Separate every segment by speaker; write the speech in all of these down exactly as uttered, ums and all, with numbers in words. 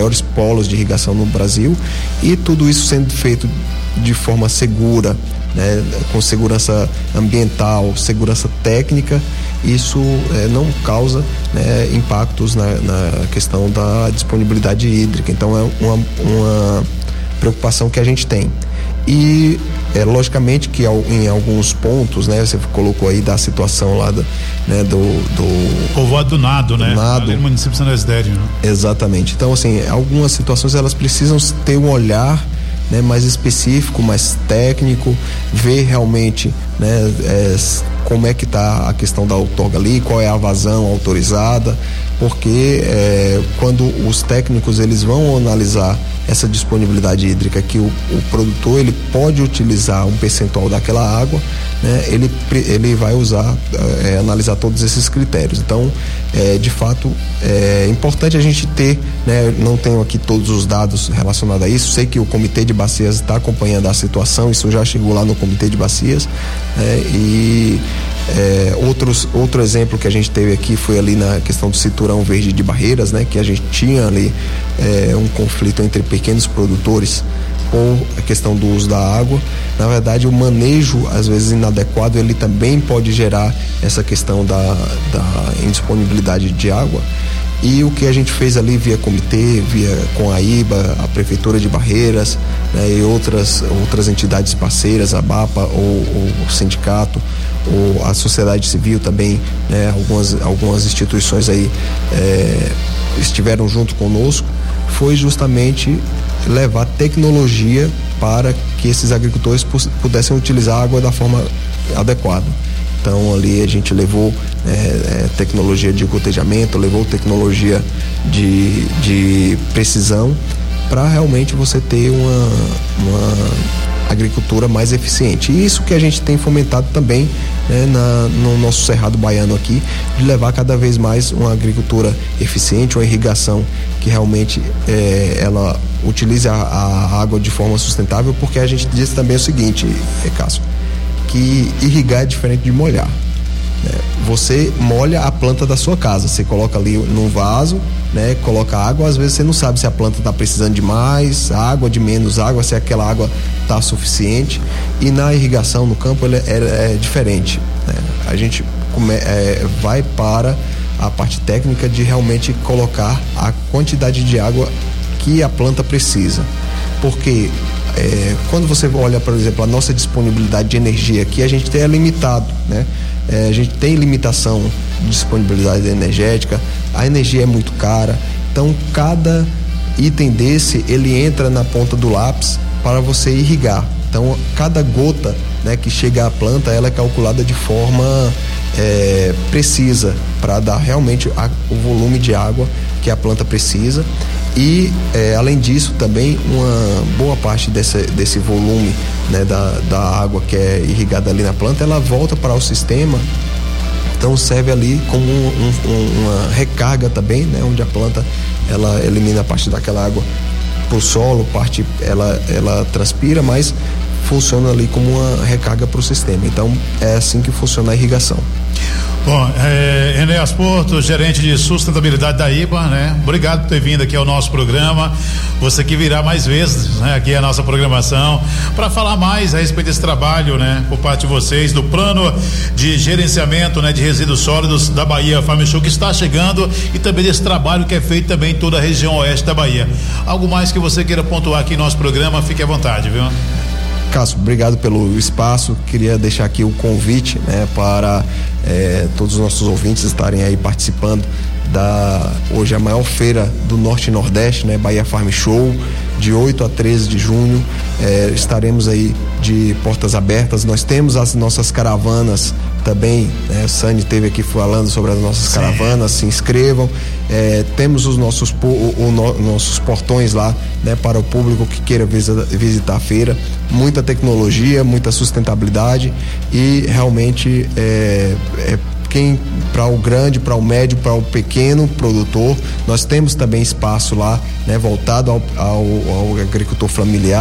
Speaker 1: maiores polos de irrigação no Brasil, e tudo isso sendo feito de forma segura, né, com segurança ambiental, segurança técnica. Isso é, não causa, né, impactos na, na questão da disponibilidade hídrica. Então é uma, uma preocupação que a gente tem. E é, logicamente que em alguns pontos, né, você colocou aí da situação lá do, né, do, do
Speaker 2: povoado do Nado, né?
Speaker 1: Nado.
Speaker 2: Ali no município de São Desidério, né?
Speaker 1: Exatamente. Então, assim, algumas situações elas precisam ter um olhar, né, mais específico, mais técnico, ver realmente, né, é, como é que está a questão da outorga ali, qual é a vazão autorizada, porque é, quando os técnicos eles vão analisar essa disponibilidade hídrica que o, o produtor ele pode utilizar um percentual daquela água, né, ele, ele vai usar, é, analisar todos esses critérios. Então, é, de fato, é importante a gente ter, né, não tenho aqui todos os dados relacionados a isso, sei que o Comitê de Bacias está acompanhando a situação, isso já chegou lá no Comitê de Bacias, né, e É, outros, outro exemplo que a gente teve aqui foi ali na questão do cinturão verde de barreiras, né, que a gente tinha ali é, um conflito entre pequenos produtores por a questão do uso da água. Na verdade, o manejo às vezes inadequado ele também pode gerar essa questão da, da indisponibilidade de água. E o que a gente fez ali via comitê, via com a I B A, a Prefeitura de Barreiras, né, e outras, outras entidades parceiras, a BAPA ou, ou o sindicato, ou a sociedade civil também, né, algumas, algumas instituições aí é, estiveram junto conosco, foi justamente levar tecnologia para que esses agricultores pudessem utilizar a água da forma adequada. Então ali a gente levou é, é, tecnologia de gotejamento, levou tecnologia de, de precisão para realmente você ter uma, uma agricultura mais eficiente. E isso que a gente tem fomentado também, né, na, no nosso Cerrado Baiano aqui, de levar cada vez mais uma agricultura eficiente, uma irrigação que realmente é, ela utilize a, a água de forma sustentável, porque a gente diz também o seguinte, é, Cássio, que irrigar é diferente de molhar. Né? Você molha a planta da sua casa, você coloca ali num vaso, né? Coloca água, às vezes você não sabe se a planta está precisando de mais água, de menos água, se aquela água está suficiente. E na irrigação no campo ela é, é diferente. Né? A gente come, é, vai para a parte técnica de realmente colocar a quantidade de água que a planta precisa. Porque É, quando você olha, por exemplo, a nossa disponibilidade de energia aqui, a gente é limitado, né? É, a gente tem limitação de disponibilidade energética, a energia é muito cara, então cada item desse, ele entra na ponta do lápis para você irrigar. Então, cada gota, né, que chega à planta, ela é calculada de forma é, precisa, para dar realmente a, o volume de água que a planta precisa. E é, além disso também uma boa parte desse, desse volume, né, da, da água que é irrigada ali na planta, ela volta para o sistema, então serve ali como um, um, uma recarga também, né, onde a planta ela elimina parte daquela água para o solo, parte ela, ela transpira, mas funciona ali como uma recarga para o sistema. Então é assim que funciona a irrigação.
Speaker 2: Bom, é, Enéas Porto, gerente de sustentabilidade da I B A, né? Obrigado por ter vindo aqui ao nosso programa. Você que virá mais vezes, né, aqui a nossa programação para falar mais a respeito desse trabalho, né, por parte de vocês, do plano de gerenciamento, né, de resíduos sólidos da Bahia Farm Show que está chegando, e também desse trabalho que é feito também em toda a região oeste da Bahia. Algo mais que você queira pontuar aqui no nosso programa, fique à vontade, viu?
Speaker 1: Cássio, obrigado pelo espaço. Queria deixar aqui o convite, né, para é, todos os nossos ouvintes estarem aí participando da hoje a maior feira do Norte e Nordeste, né, Bahia Farm Show, de oito a treze de junho. É, estaremos aí de portas abertas. Nós temos as nossas caravanas também, né? Sani esteve aqui falando sobre as nossas Sim. caravanas, se inscrevam. É, temos os nossos, o, o, o, nossos portões lá, né, para o público que queira visitar, visitar a feira. Muita tecnologia, muita sustentabilidade e realmente é, é quem para o grande, para o médio, para o pequeno produtor. Nós temos também espaço lá, né, voltado ao, ao, ao agricultor familiar,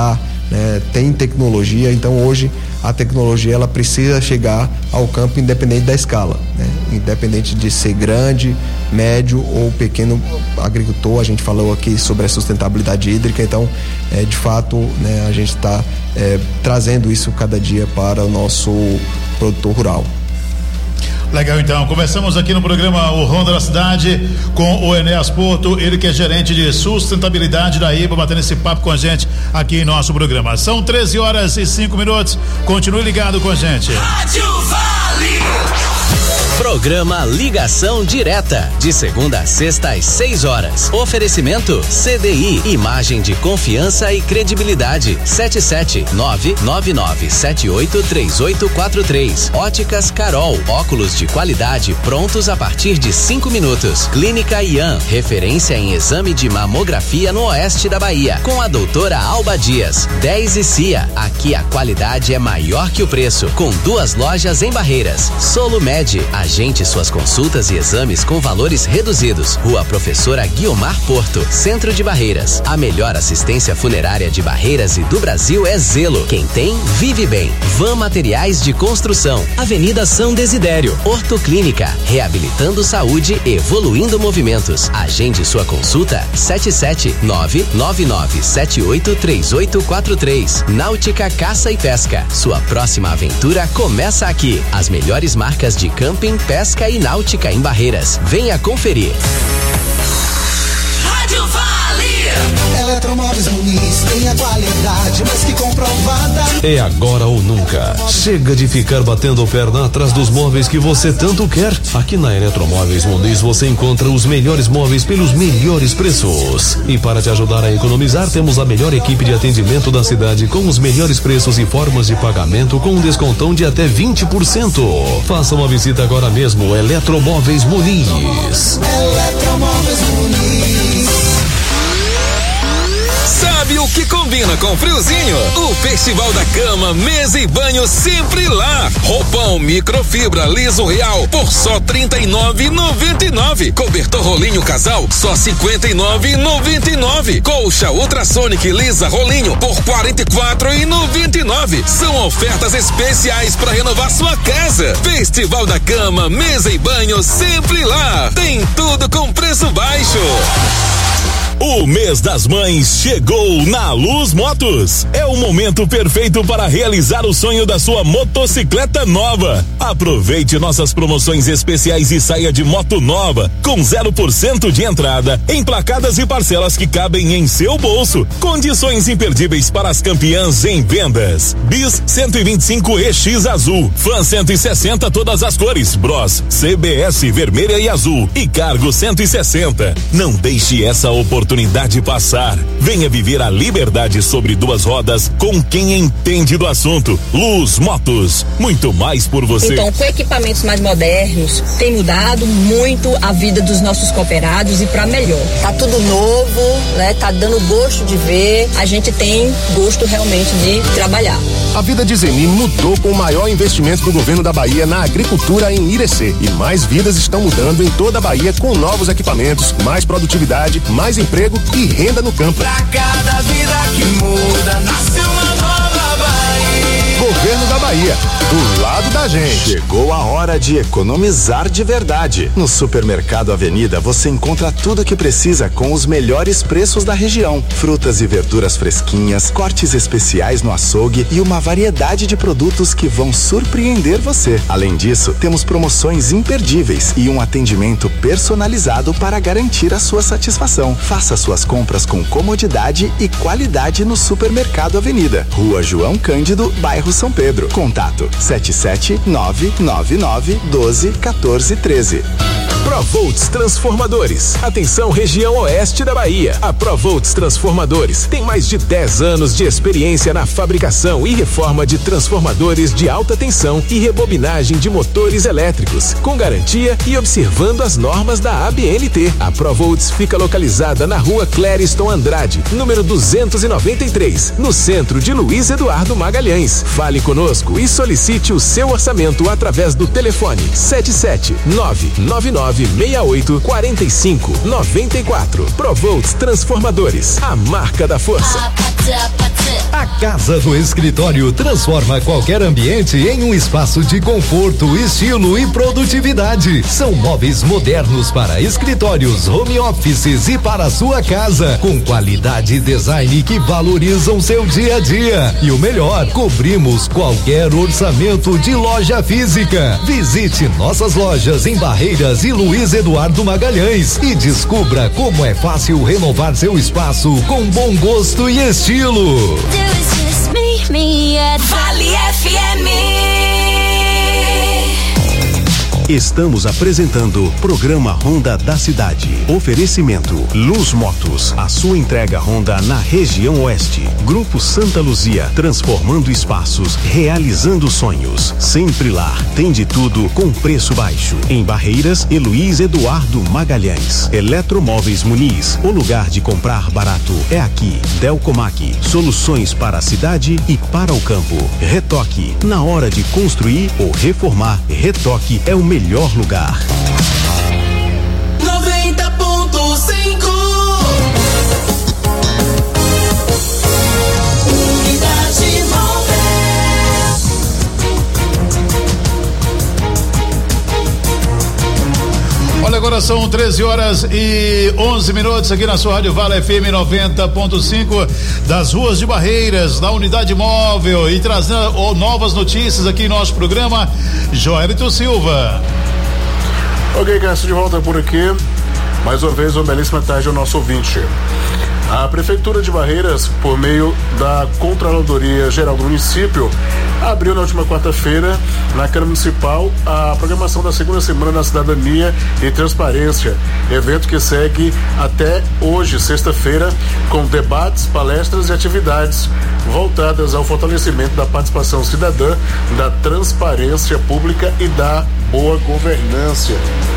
Speaker 1: né? Tem tecnologia, então hoje a tecnologia ela precisa chegar ao campo independente da escala, né? Independente de ser grande, médio ou pequeno agricultor. A gente falou aqui sobre a sustentabilidade hídrica, então é, de fato, né, a gente está é, trazendo isso cada dia para o nosso produtor rural.
Speaker 2: Legal, então, começamos aqui no programa O Ronda da Cidade com o Enéas Porto, ele que é gerente de sustentabilidade da I B A, batendo esse papo com a gente aqui em nosso programa. São treze horas e cinco minutos, continue ligado com a gente.
Speaker 3: Rádio Vale.
Speaker 4: Programa Ligação Direta, de segunda a sexta às seis horas. Oferecimento C D I, imagem de confiança e credibilidade. sete sete nove nove nove sete oito três oito quatro três. Óticas Carol, óculos de qualidade prontos a partir de cinco minutos. Clínica Ian, referência em exame de mamografia no oeste da Bahia, com a doutora Alba Dias. dez e Cia, aqui a qualidade é maior que o preço, com duas lojas em Barreiras. Solumed, agende suas consultas e exames com valores reduzidos. Rua Professora Guiomar Porto, Centro de Barreiras. A melhor assistência funerária de Barreiras e do Brasil é Zelo. Quem tem, vive bem. Van Materiais de Construção, Avenida São Desidério. Ortoclínica, reabilitando saúde, evoluindo movimentos. Agende sua consulta sete sete nove nove nove sete oito três oito quatro três. Náutica Caça e Pesca, sua próxima aventura começa aqui. As melhores marcas de camping, pesca e náutica em Barreiras. Venha conferir.
Speaker 3: Rádio Vale.
Speaker 5: Eletromóveis Muniz tem a qualidade mais que comprovada.
Speaker 6: É agora ou nunca. Chega de ficar batendo perna atrás dos móveis que você tanto quer. Aqui na Eletromóveis Muniz você encontra os melhores móveis pelos melhores preços. E para te ajudar a economizar, temos a melhor equipe de atendimento da cidade com os melhores preços e formas de pagamento com um descontão de até vinte por cento. Faça uma visita agora mesmo. Eletromóveis Muniz.
Speaker 5: Eletromóveis Muniz.
Speaker 7: Sabe o que combina com friozinho? O Festival da Cama, Mesa e Banho sempre lá. Roupão microfibra liso real por só trinta e nove reais e noventa e nove centavos. Cobertor rolinho casal só cinquenta e nove reais e noventa e nove centavos. Colcha Ultrasonic lisa rolinho por quarenta e quatro reais e noventa e nove centavos. São ofertas especiais para renovar sua casa. Festival da Cama, Mesa e Banho sempre lá. Tem tudo com preço baixo.
Speaker 8: O mês das mães chegou na Luz Motos. É o momento perfeito para realizar o sonho da sua motocicleta nova. Aproveite nossas promoções especiais e saia de moto nova com zero por cento de entrada, emplacadas e parcelas que cabem em seu bolso. Condições imperdíveis para as campeãs em vendas. Bis cento e vinte e cinco E X azul, Fan cento e sessenta todas as cores, Bros, C B S vermelha e azul e Cargo cento e sessenta. Não deixe essa oportunidade oportunidade passar. Venha viver a liberdade sobre duas rodas com quem entende do assunto. Luz Motos, muito mais por você.
Speaker 9: Então, com equipamentos mais modernos, tem mudado muito a vida dos nossos cooperados e para melhor. Tá tudo novo, né? Tá dando gosto de ver. A gente tem gosto realmente de trabalhar.
Speaker 10: A vida de Zeni mudou com o maior investimento do governo da Bahia na agricultura em Irecê. E mais vidas estão mudando em toda a Bahia com novos equipamentos, mais produtividade, mais emprego e renda no campo.
Speaker 3: Pra cada vida que muda, nasce uma nova Bahia.
Speaker 10: Governo da Bahia, do lado da gente.
Speaker 11: Chegou a hora de economizar de verdade. No Supermercado Avenida você encontra tudo o que precisa com os melhores preços da região. Frutas e verduras fresquinhas, cortes especiais no açougue e uma variedade de produtos que vão surpreender você. Além disso, temos promoções imperdíveis e um atendimento personalizado para garantir a sua satisfação. Faça suas compras com comodidade e qualidade no Supermercado Avenida. Rua João Cândido, bairro São Pedro. Contato sete sete nove nove nove um dois um quatro um três.
Speaker 12: Provolts Transformadores. Atenção, região oeste da Bahia. A Provolts Transformadores tem mais de dez anos de experiência na fabricação e reforma de transformadores de alta tensão e rebobinagem de motores elétricos, com garantia e observando as normas da A B N T. A Provolts fica localizada na rua Clériston Andrade, número duzentos e noventa e três, no centro de Luiz Eduardo Magalhães. Fale conosco e solicite o seu orçamento através do telefone sete sete nove nove nove seis oito quatro cinco nove quatro. Provolts Transformadores, a marca da força.
Speaker 13: A Casa do Escritório transforma qualquer ambiente em um espaço de conforto, estilo e produtividade. São móveis modernos para escritórios, home offices e para a sua casa, com qualidade e design que valorizam seu dia a dia. E o melhor, cobrimos qualquer orçamento de loja física. Visite nossas lojas em Barreiras e Luiz Eduardo Magalhães e descubra como é fácil renovar seu espaço com bom gosto e estilo.
Speaker 3: Vale F M.
Speaker 14: Estamos apresentando Programa Honda da Cidade. Oferecimento Luz Motos, a sua entrega Honda na região oeste. Grupo Santa Luzia, transformando espaços, realizando sonhos. Sempre lá, tem de tudo com preço baixo. Em Barreiras e Luiz Eduardo Magalhães. Eletromóveis Muniz, o lugar de comprar barato é aqui. Delcomac, soluções para a cidade e para o campo. Retoque, na hora de construir ou reformar, Retoque é o melhor lugar.
Speaker 3: noventa ponto cinco. Unidade móvel.
Speaker 2: Olha, agora são treze horas e onze minutos aqui na sua Rádio Vale F M noventa ponto cinco, das ruas de Barreiras, da Unidade Móvel, e trazendo oh, novas notícias aqui em nosso programa. Joelito Silva.
Speaker 10: Ok, Cássio, de volta por aqui. Mais uma vez, uma belíssima tarde ao nosso ouvinte. A Prefeitura de Barreiras, por meio da Controladoria Geral do Município, abriu na última quarta-feira, na Câmara Municipal, a programação da segunda semana da Cidadania e Transparência, evento que segue até hoje, sexta-feira, com debates, palestras e atividades voltadas ao fortalecimento da participação cidadã, da transparência pública e da boa governança.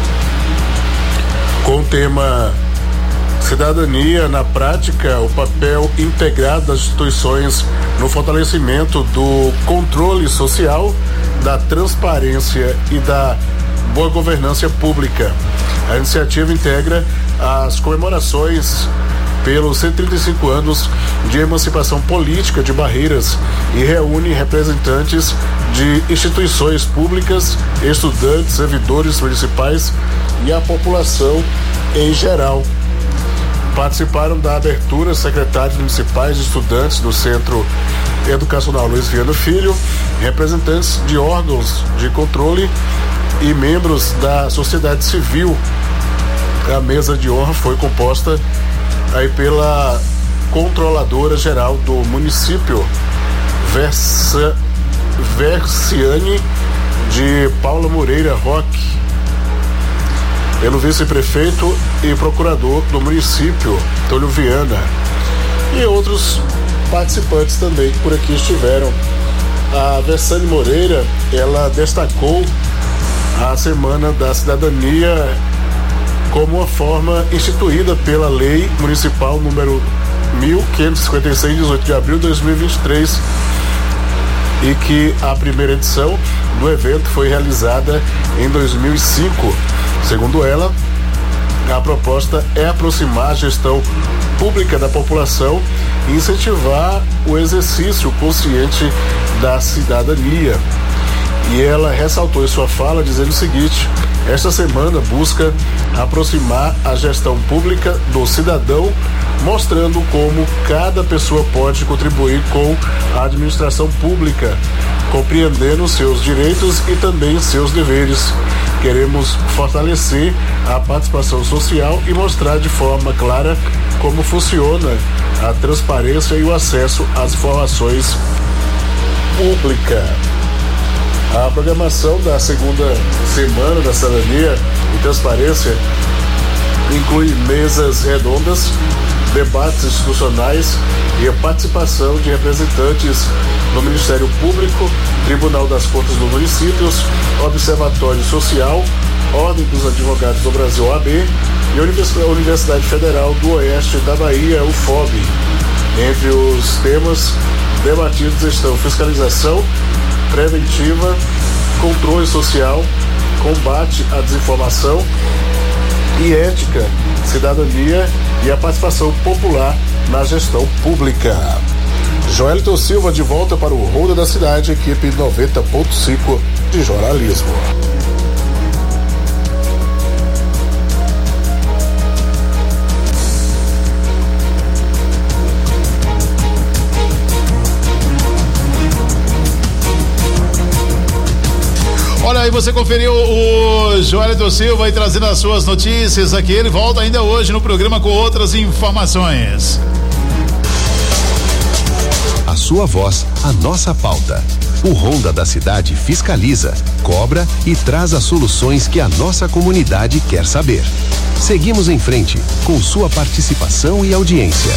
Speaker 10: Com o tema Cidadania na Prática, o papel integrado das instituições no fortalecimento do controle social, da transparência e da boa governança pública. A iniciativa integra as comemorações pelos cento e trinta e cinco anos de emancipação política de Barreiras e reúne representantes de instituições públicas, estudantes, servidores municipais e a população em geral. Participaram da abertura secretários municipais e estudantes do Centro Educacional Luiz Viana Filho, representantes de órgãos de controle e membros da sociedade civil. A mesa de honra foi composta aí pela Controladora Geral do município, Versa, Versiane de Paula Moreira Roque, pelo vice-prefeito e procurador do município, Antônio Viana, e outros participantes também que por aqui estiveram. A Versane Moreira, ela destacou a Semana da Cidadania como uma forma instituída pela Lei Municipal número mil quinhentos e cinquenta e seis, de dezoito de abril de dois mil e vinte e três, e que a primeira edição do evento foi realizada em dois mil e cinco. Segundo ela, a proposta é aproximar a gestão pública da população e incentivar o exercício consciente da cidadania. E ela ressaltou em sua fala dizendo o seguinte: esta semana busca aproximar a gestão pública do cidadão, mostrando como cada pessoa pode contribuir com a administração pública, compreendendo seus direitos e também seus deveres. Queremos fortalecer a participação social e mostrar de forma clara como funciona a transparência e o acesso às informações públicas. A programação da segunda semana da Cidadania e Transparência inclui mesas redondas, debates institucionais e a participação de representantes do Ministério Público, Tribunal das Contas dos Municípios, Observatório Social, Ordem dos Advogados do Brasil, O A B, e a Universidade Federal do Oeste da Bahia, U F O B. Entre os temas debatidos estão fiscalização preventiva, controle social, combate à desinformação e ética, cidadania e a participação popular na gestão pública. Joelton Silva de volta para o Ronda da Cidade, equipe noventa ponto cinco de jornalismo.
Speaker 2: Olha aí, você conferiu o Joelton Silva aí trazendo as suas notícias aqui. Ele volta ainda hoje no programa com outras informações.
Speaker 14: A sua voz, a nossa pauta. O Ronda da Cidade fiscaliza, cobra e traz as soluções que a nossa comunidade quer saber. Seguimos em frente com sua participação e audiência.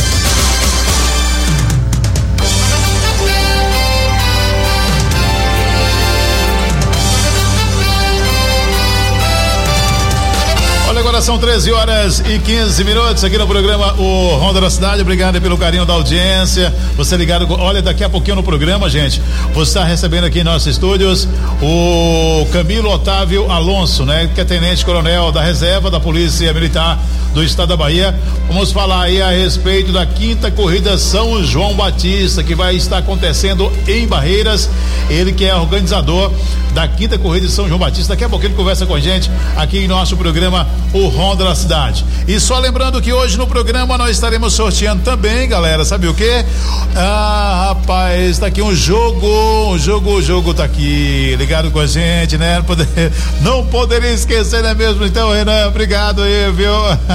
Speaker 2: Agora são treze horas e quinze minutos aqui no programa O Ronda da Cidade. Obrigado pelo carinho da audiência. Você ligado, olha, daqui a pouquinho no programa, gente, você está recebendo aqui em nossos estúdios o Camilo Otávio Alonso, né? Que é tenente coronel da reserva da Polícia Militar do Estado da Bahia. Vamos falar aí a respeito da quinta corrida São João Batista, que vai estar acontecendo em Barreiras. Ele que é organizador da quinta corrida de São João Batista. Daqui a pouco ele conversa com a gente aqui em nosso programa O Ronda da Cidade. E só lembrando que hoje no programa nós estaremos sorteando também, galera, sabe o quê? Ah, rapaz, tá aqui um jogo, um jogo, o jogo tá aqui, ligado com a gente, né? Poder, não poderia esquecer, né mesmo? Então, Renan, obrigado aí, viu?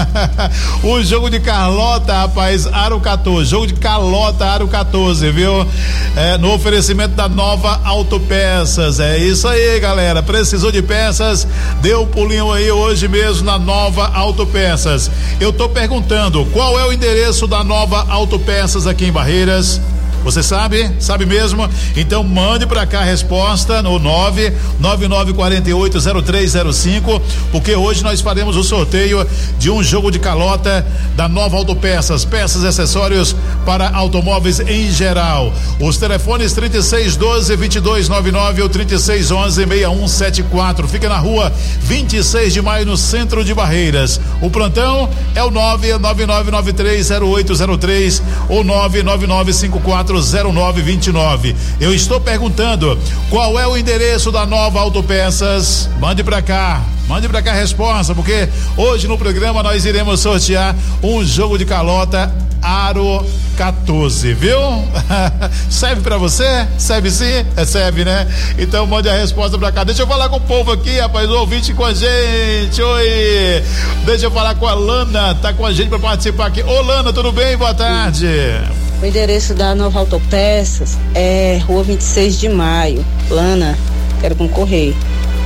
Speaker 2: O jogo de Carlota, rapaz, Aro quatorze, jogo de Carlota, Aro quatorze, viu? É, no oferecimento da Nova Autopeças, é isso aí, galera, precisou de peças, deu um pulinho aí hoje mesmo na Nova Autopeças. Eu tô perguntando, qual é o endereço da Nova Autopeças aqui em Barreiras? Você sabe? Sabe mesmo? Então mande pra cá a resposta no nove nove nove quatro oito zero três zero cinco, porque hoje nós faremos o sorteio de um jogo de calota da Nova Autopeças, peças e acessórios para automóveis em geral. Os telefones trinta e seis doze, vinte e dois noventa e nove ou trinta e seis onze, sessenta e um setenta e quatro. Fica na rua vinte e seis de maio, no centro de Barreiras. O plantão é o nove nove nove nove três zero oito zero três ou nove nove nove cinco quatro zero nove dois nove. Eu estou perguntando qual é o endereço da Nova Autopeças. Mande pra cá, mande pra cá a resposta, porque hoje no programa nós iremos sortear um jogo de calota Aro quatorze, viu? Serve pra você? Serve sim? É, serve, né? Então mande a resposta pra cá. Deixa eu falar com o povo aqui, rapaz, o ouvinte com a gente. Oi! Deixa eu falar com a Lana, tá com a gente pra participar aqui. Ô Lana, tudo bem? Boa tarde.
Speaker 15: O endereço da Nova Autopeças é Rua vinte e seis de maio. Lana, quero concorrer.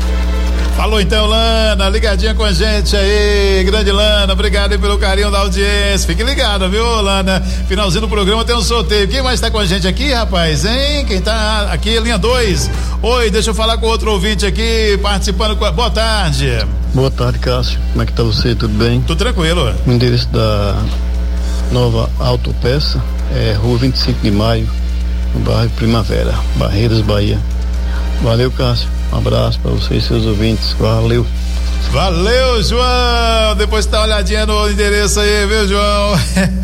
Speaker 2: Falou então, Lana, ligadinha com a gente aí, grande Lana, obrigado aí pelo carinho da audiência. Fique ligado, viu, Lana? Finalzinho do programa tem um sorteio. Quem mais tá com a gente aqui, rapaz, hein? Quem tá aqui, linha dois. Oi, deixa eu falar com outro ouvinte aqui, participando com a... Boa tarde.
Speaker 16: Boa tarde, Cássio. Como é que tá você? Tudo bem?
Speaker 2: Tudo tranquilo.
Speaker 16: O endereço da Nova Autopeça é Rua vinte e cinco de maio, no bairro Primavera, Barreiras, Bahia. Valeu, Cássio. Um abraço para você e seus ouvintes. Valeu.
Speaker 2: Valeu, João. Depois tá uma olhadinha no endereço aí, viu, João?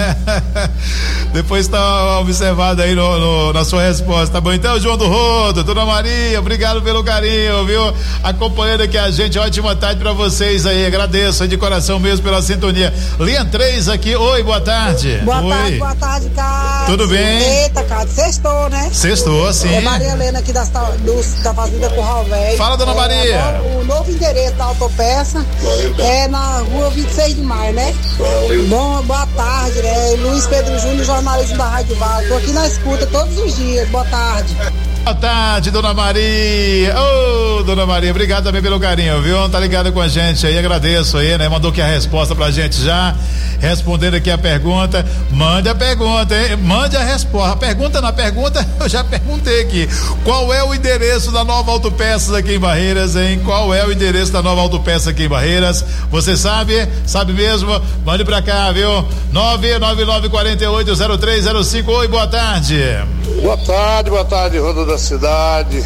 Speaker 2: Depois tá observado aí no, no, na sua resposta, tá bom? Então, João do Rodo, Dona Maria, obrigado pelo carinho, viu? Acompanhando aqui a gente, ótima tarde pra vocês aí, agradeço aí de coração mesmo pela sintonia. Linha três aqui, oi, boa tarde.
Speaker 17: Boa
Speaker 2: oi.
Speaker 17: tarde, boa tarde, Cássio.
Speaker 2: Tudo bem?
Speaker 17: Eita, Cássio, sextou, né?
Speaker 2: Sextou, sim.
Speaker 17: É Maria Helena aqui da, do, da Fazenda Curral Velho.
Speaker 2: Fala, Dona
Speaker 17: é,
Speaker 2: Maria.
Speaker 17: O novo endereço da Autopeça é na rua vinte e seis de maio, né? Bom, boa tarde, né? Luiz Pedro Júnior, jornalista da Rádio Vale. Tô aqui na escuta todos os dias. Boa tarde.
Speaker 2: Boa tarde, Dona Maria. Ô, oh, Dona Maria, obrigado também pelo carinho, viu? Tá ligado com a gente aí, agradeço aí, né? Mandou aqui a resposta pra gente já, respondendo aqui a pergunta. Mande a pergunta, hein? Mande a resposta. A pergunta na pergunta, eu já perguntei aqui. Qual é o endereço da Nova Autopeças aqui em Barreiras, hein? Qual é o endereço da Nova Autopeças aqui em Barreiras? Você sabe? Sabe mesmo? Mande pra cá, viu? nove nove nove quatro oito zero três zero cinco. Oi, boa tarde.
Speaker 18: Boa tarde, boa tarde, Ronda da Cidade.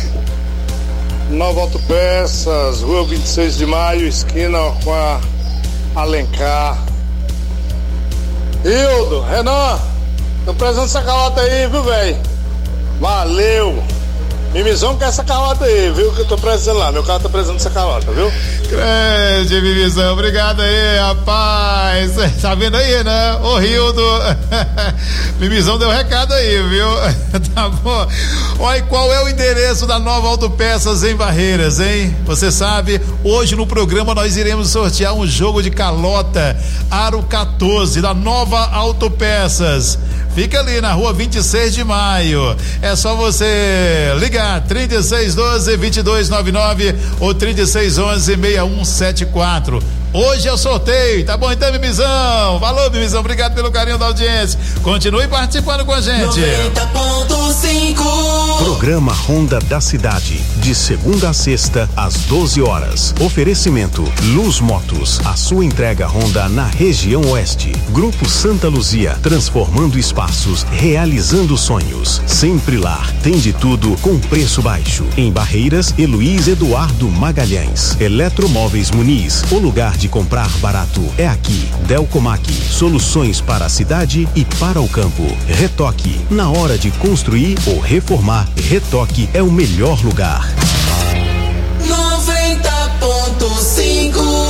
Speaker 18: Nova Autopeças, Rua vinte e seis de maio, esquina com a Alencar. Hildo, Renan, Tô precisando dessa calota aí, viu, velho? Valeu! Mimizão quer essa calota aí, viu? Que eu tô precisando lá. Meu carro tá precisando dessa calota, viu?
Speaker 2: Grande Mimizão, obrigado aí, rapaz. Tá vendo aí, né? O Rildo. Mimizão deu recado aí, viu? Tá bom. Olha, qual é o endereço da Nova Autopeças em Barreiras, hein? Você sabe, hoje no programa nós iremos sortear um jogo de calota Aro quatorze da Nova Autopeças. Fica ali na rua vinte e seis de maio. É só você ligar trinta e seis doze, vinte e dois noventa e nove ou trinta e seis onze, sessenta e um setenta e quatro. Hoje é o sorteio, tá bom então, Mimizão? Valeu, Mimizão, obrigado pelo carinho da audiência. Continue participando com a gente.
Speaker 3: noventa ponto cinco
Speaker 14: Programa Ronda da Cidade, de segunda a sexta, às doze horas. Oferecimento Luz Motos, a sua entrega Honda na região oeste. Grupo Santa Luzia, transformando espaços, realizando sonhos. Sempre lá, tem de tudo com preço baixo. Em Barreiras, Heloís Eduardo Magalhães. Eletromóveis Muniz, o lugar de comprar barato é aqui. Delcomac, soluções para a cidade e para o campo. Retoque, na hora de construir ou reformar, Retoque é o melhor lugar.
Speaker 3: noventa ponto cinco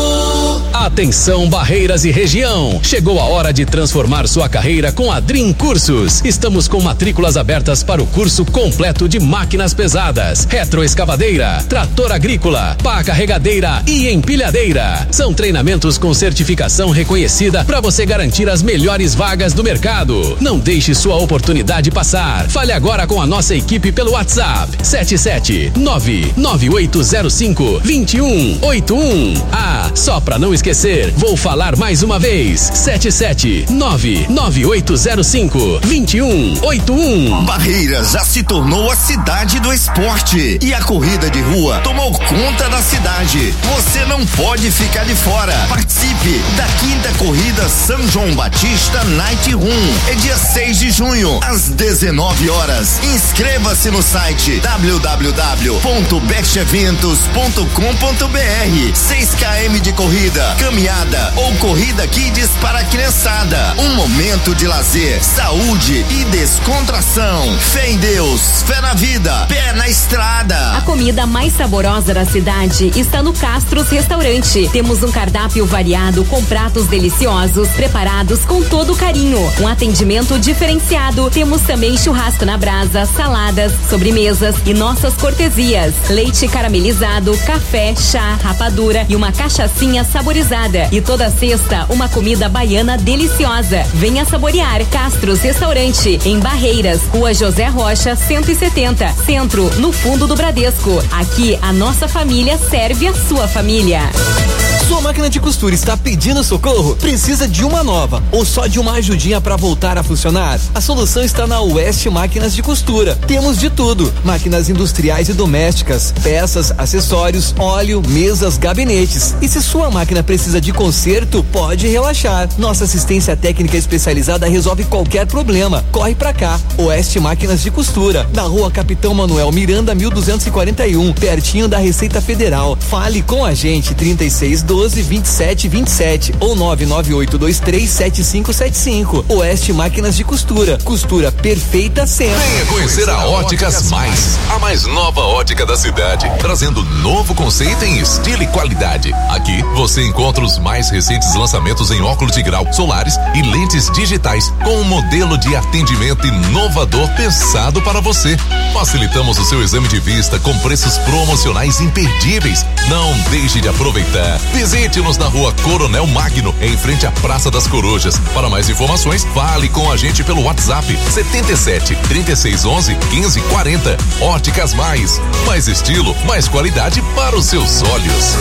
Speaker 4: Atenção Barreiras e região, chegou a hora de transformar sua carreira com a Dream Cursos. Estamos com matrículas abertas para o curso completo de máquinas pesadas, retroescavadeira, trator agrícola, pá carregadeira e empilhadeira. São treinamentos com certificação reconhecida para você garantir as melhores vagas do mercado. Não deixe sua oportunidade passar. Fale agora com a nossa equipe pelo WhatsApp sete sete nove nove oito zero cinco dois um oito um. Ah, só para não esquecer, vou falar mais uma vez: sete sete nove nove oito zero cinco dois um oito um.
Speaker 19: Barreiras já se tornou a cidade do esporte e a corrida de rua tomou conta da cidade. Você não pode ficar de fora. Participe da quinta corrida São João Batista Night Run. É dia seis de junho, às dezenove horas. Inscreva-se no site w w w ponto best eventos ponto com ponto b r. seis quilômetros de corrida, caminhada ou corrida kids para a criançada. Um momento de lazer, saúde e descontração. Fé em Deus, fé na vida, pé na estrada.
Speaker 20: A comida mais saborosa da cidade está no Castros Restaurante. Temos um cardápio variado com pratos deliciosos, preparados com todo carinho. Um atendimento diferenciado. Temos também churrasco na brasa, saladas, sobremesas e nossas cortesias. Leite caramelizado, café, chá, rapadura e uma cachaçinha saborizada. E toda sexta, uma comida baiana deliciosa. Venha saborear. Castros Restaurante, em Barreiras, Rua José Rocha, cento e setenta, Centro, no fundo do Bradesco. Aqui, a nossa família serve a sua família.
Speaker 21: Sua máquina de costura está pedindo socorro? Precisa de uma nova ou só de uma ajudinha para voltar a funcionar? A solução está na Oeste Máquinas de Costura. Temos de tudo: máquinas industriais e domésticas, peças, acessórios, óleo, mesas, gabinetes. E se sua máquina precisa de conserto, pode relaxar. Nossa assistência técnica especializada resolve qualquer problema. Corre pra cá. Oeste Máquinas de Costura, na Rua Capitão Manuel Miranda, mil duzentos e quarenta e um, pertinho da Receita Federal. Fale com a gente, trinta e seis doze, vinte e sete vinte e sete ou nove nove oito dois três sete cinco sete cinco. Oeste Máquinas de Costura, costura perfeita sempre.
Speaker 7: Venha conhecer a Óticas Mais, a mais nova ótica da cidade, trazendo novo conceito em estilo e qualidade. Aqui você encontra os mais recentes lançamentos em óculos de grau, solares e lentes digitais, com um modelo de atendimento inovador pensado para você. Facilitamos o seu exame de vista com preços promocionais imperdíveis. Não deixe de aproveitar. Visite-nos na Rua Coronel Magno, em frente à Praça das Corujas. Para mais informações, fale com a gente pelo WhatsApp setenta e sete, trinta e seis onze, quinze quarenta. Óticas Mais, mais estilo, mais qualidade para os seus olhos.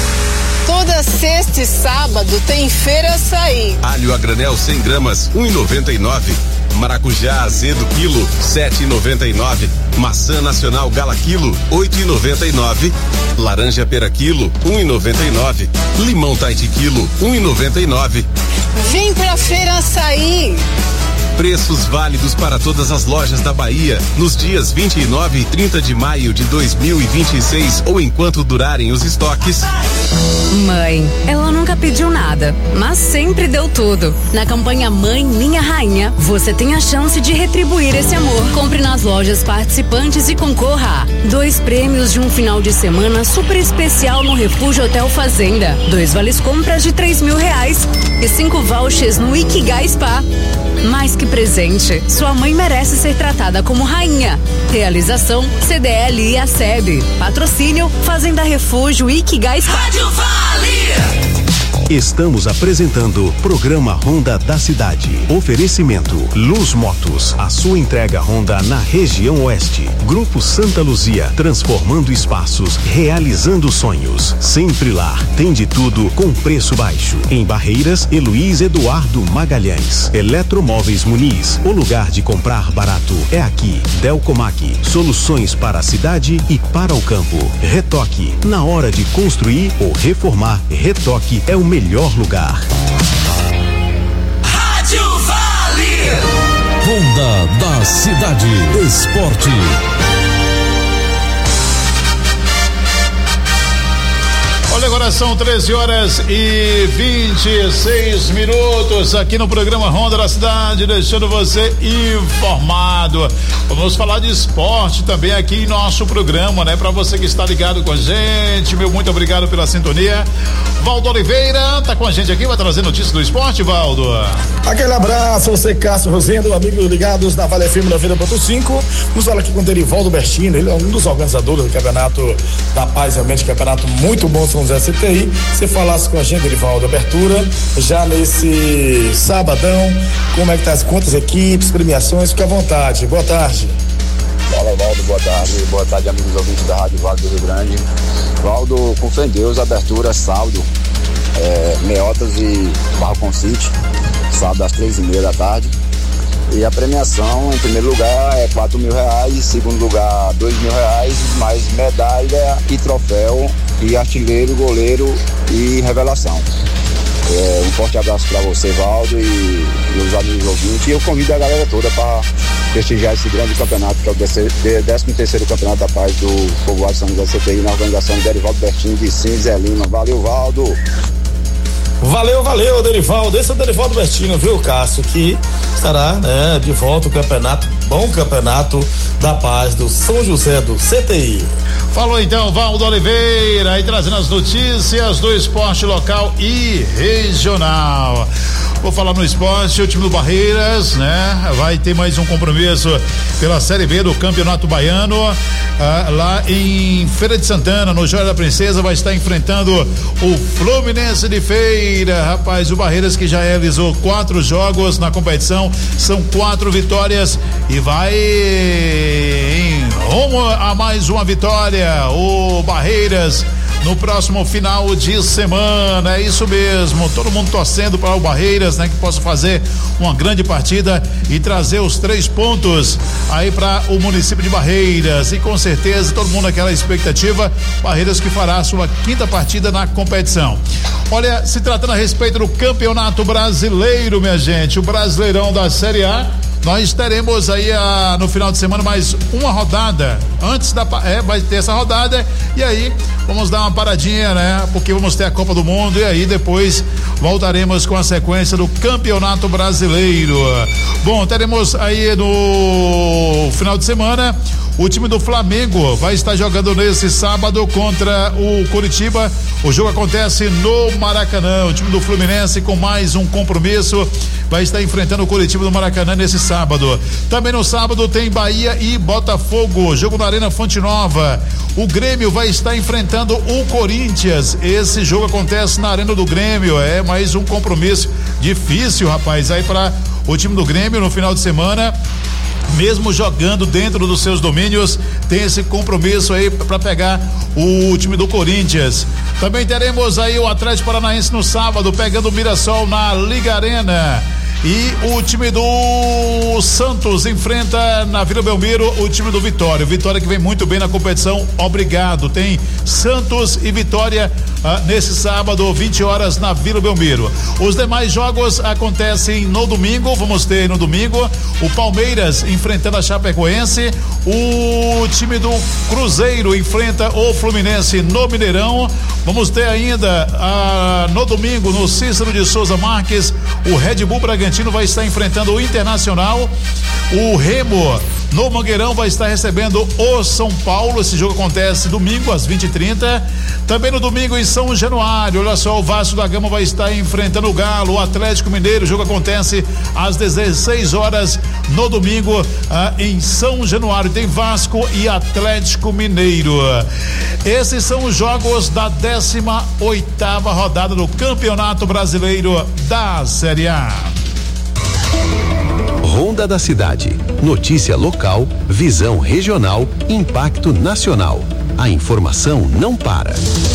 Speaker 22: Toda sexta e sábado tem Feira Açaí.
Speaker 23: Alho a granel cem gramas, um e noventa e nove. Maracujá azedo quilo, sete e noventa e nove. Maçã nacional Gala quilo, oito e noventa e nove. Laranja pera quilo, um e noventa e nove. Limão Tahiti quilo, um e noventa e nove.
Speaker 22: Vem pra Feira Açaí.
Speaker 23: Preços válidos para todas as lojas da Bahia nos dias vinte e nove e trinta de maio de dois mil e vinte e seis ou enquanto durarem os estoques.
Speaker 20: Mãe, ela nunca pediu nada, mas sempre deu tudo. Na campanha Mãe Minha Rainha, você tem a chance de retribuir esse amor. Compre nas lojas participantes e concorra a dois prêmios de um final de semana super especial no Refúgio Hotel Fazenda, dois vales compras de três mil reais e cinco vouchers no Ikigai Spa. Mais que presente, sua mãe merece ser tratada como rainha. Realização C D L e A S E B. Patrocínio Fazenda Refúgio Ikigai Spa.
Speaker 3: Rádio Vale.
Speaker 14: Estamos apresentando Programa Honda da Cidade. Oferecimento Luz Motos, a sua entrega Honda na região oeste. Grupo Santa Luzia, transformando espaços, realizando sonhos. Sempre lá, tem de tudo com preço baixo. Em Barreiras, Heloís Eduardo Magalhães. Eletromóveis Muniz, o lugar de comprar barato é aqui. Delcomac, soluções para a cidade e para o campo. Retoque, na hora de construir ou reformar, Retoque é o melhor melhor lugar.
Speaker 3: Rádio Vale.
Speaker 8: Honda da Cidade Esporte.
Speaker 2: Olha, agora são treze horas e vinte e seis minutos aqui no programa Honda da Cidade, deixando você informado. Vamos falar de esporte também aqui em nosso programa, né? Para você que está ligado com a gente, meu muito obrigado pela sintonia. Valdo Oliveira tá com a gente aqui, vai trazer notícias do esporte, Valdo.
Speaker 1: Aquele abraço, você, Cássio Rosendo, amigo ligados na Vale F M noventa ponto cinco. Vamos falar aqui com o Derivaldo Bertino, ele é um dos organizadores do Campeonato da Paz, realmente campeonato muito bom, São José C T I. Você falasse com a gente, Derivaldo, abertura já nesse sabadão, como é que tá as quantas equipes, premiações, fique à vontade. Boa tarde.
Speaker 5: Fala, Valdo, boa tarde. Boa tarde, amigos ouvintes da Rádio Vale do Rio Grande. Valdo, com fé em Deus, abertura, sábado, é, Meotas e Barro City, sábado às três e meia da tarde. E a premiação, em primeiro lugar, é quatro mil reais, em segundo lugar, dois mil reais, mais medalha e troféu, e artilheiro, goleiro e revelação. É, um forte abraço para você, Valdo, e meus amigos ouvintes. E eu convido a galera toda para prestigiar esse grande campeonato, que é o décimo terceiro Campeonato da Paz do Povoado São José C T I, na organização de Derivaldo Bertini, de Zé Lima. Valeu, Valdo!
Speaker 1: Valeu, valeu, Derivaldo. Esse é o Derivaldo Bertino, viu, Cássio, que estará, né, de volta o campeonato, bom campeonato da paz do São José do C T I.
Speaker 2: Falou então, Valdo Oliveira, aí trazendo as notícias do esporte local e regional. Vou falar no esporte, o time do Barreiras, né? Vai ter mais um compromisso pela Série B do Campeonato Baiano, ah, lá em Feira de Santana, no Joia da Princesa, vai estar enfrentando o Fluminense de Feira. Rapaz, o Barreiras que já realizou quatro jogos na competição, são quatro vitórias e vai em rumo a mais uma vitória. O Barreiras no próximo final de semana, é isso mesmo, todo mundo torcendo para o Barreiras, né, que possa fazer uma grande partida e trazer os três pontos aí para o município de Barreiras, e com certeza todo mundo naquela expectativa, Barreiras que fará a sua quinta partida na competição. Olha, se tratando a respeito do Campeonato Brasileiro, minha gente, o Brasileirão da Série A, nós teremos aí a, no final de semana mais uma rodada, antes da, é, vai ter essa rodada, e aí vamos dar uma paradinha, né, porque vamos ter a Copa do Mundo, e aí depois voltaremos com a sequência do Campeonato Brasileiro. Bom, teremos aí no final de semana o time do Flamengo vai estar jogando nesse sábado contra o Curitiba. O jogo acontece no Maracanã. O time do Fluminense, com mais um compromisso, vai estar enfrentando o Curitiba do Maracanã nesse sábado. Também no sábado tem Bahia e Botafogo, jogo na Arena Fonte Nova. O Grêmio vai estar enfrentando o Corinthians. Esse jogo acontece na Arena do Grêmio. É mais um compromisso difícil, rapaz, aí para o time do Grêmio no final de semana. Mesmo jogando dentro dos seus domínios, tem esse compromisso aí para pegar o time do Corinthians. Também teremos aí o Atlético Paranaense no sábado, pegando o Mirassol na Liga Arena. E o time do Santos enfrenta na Vila Belmiro o time do Vitória. Vitória que vem muito bem na competição. Obrigado. Tem Santos e Vitória ah, nesse sábado, vinte horas na Vila Belmiro. Os demais jogos acontecem no domingo. Vamos ter no domingo o Palmeiras enfrentando a Chapecoense. O time do Cruzeiro enfrenta o Fluminense no Mineirão. Vamos ter ainda ah, no domingo no Cícero de Souza Marques o Red Bull Bragantino vai estar enfrentando o Internacional. O Remo no Mangueirão vai estar recebendo o São Paulo. Esse jogo acontece domingo às vinte e trinta. Também no domingo em São Januário, olha só, o Vasco da Gama vai estar enfrentando o Galo, o Atlético Mineiro. O jogo acontece às dezesseis horas no domingo ah, em São Januário. Tem Vasco e Atlético Mineiro. Esses são os jogos da décima oitava rodada do Campeonato Brasileiro da Série A.
Speaker 14: Ronda da Cidade. Notícia local, visão regional, impacto nacional. A informação não para.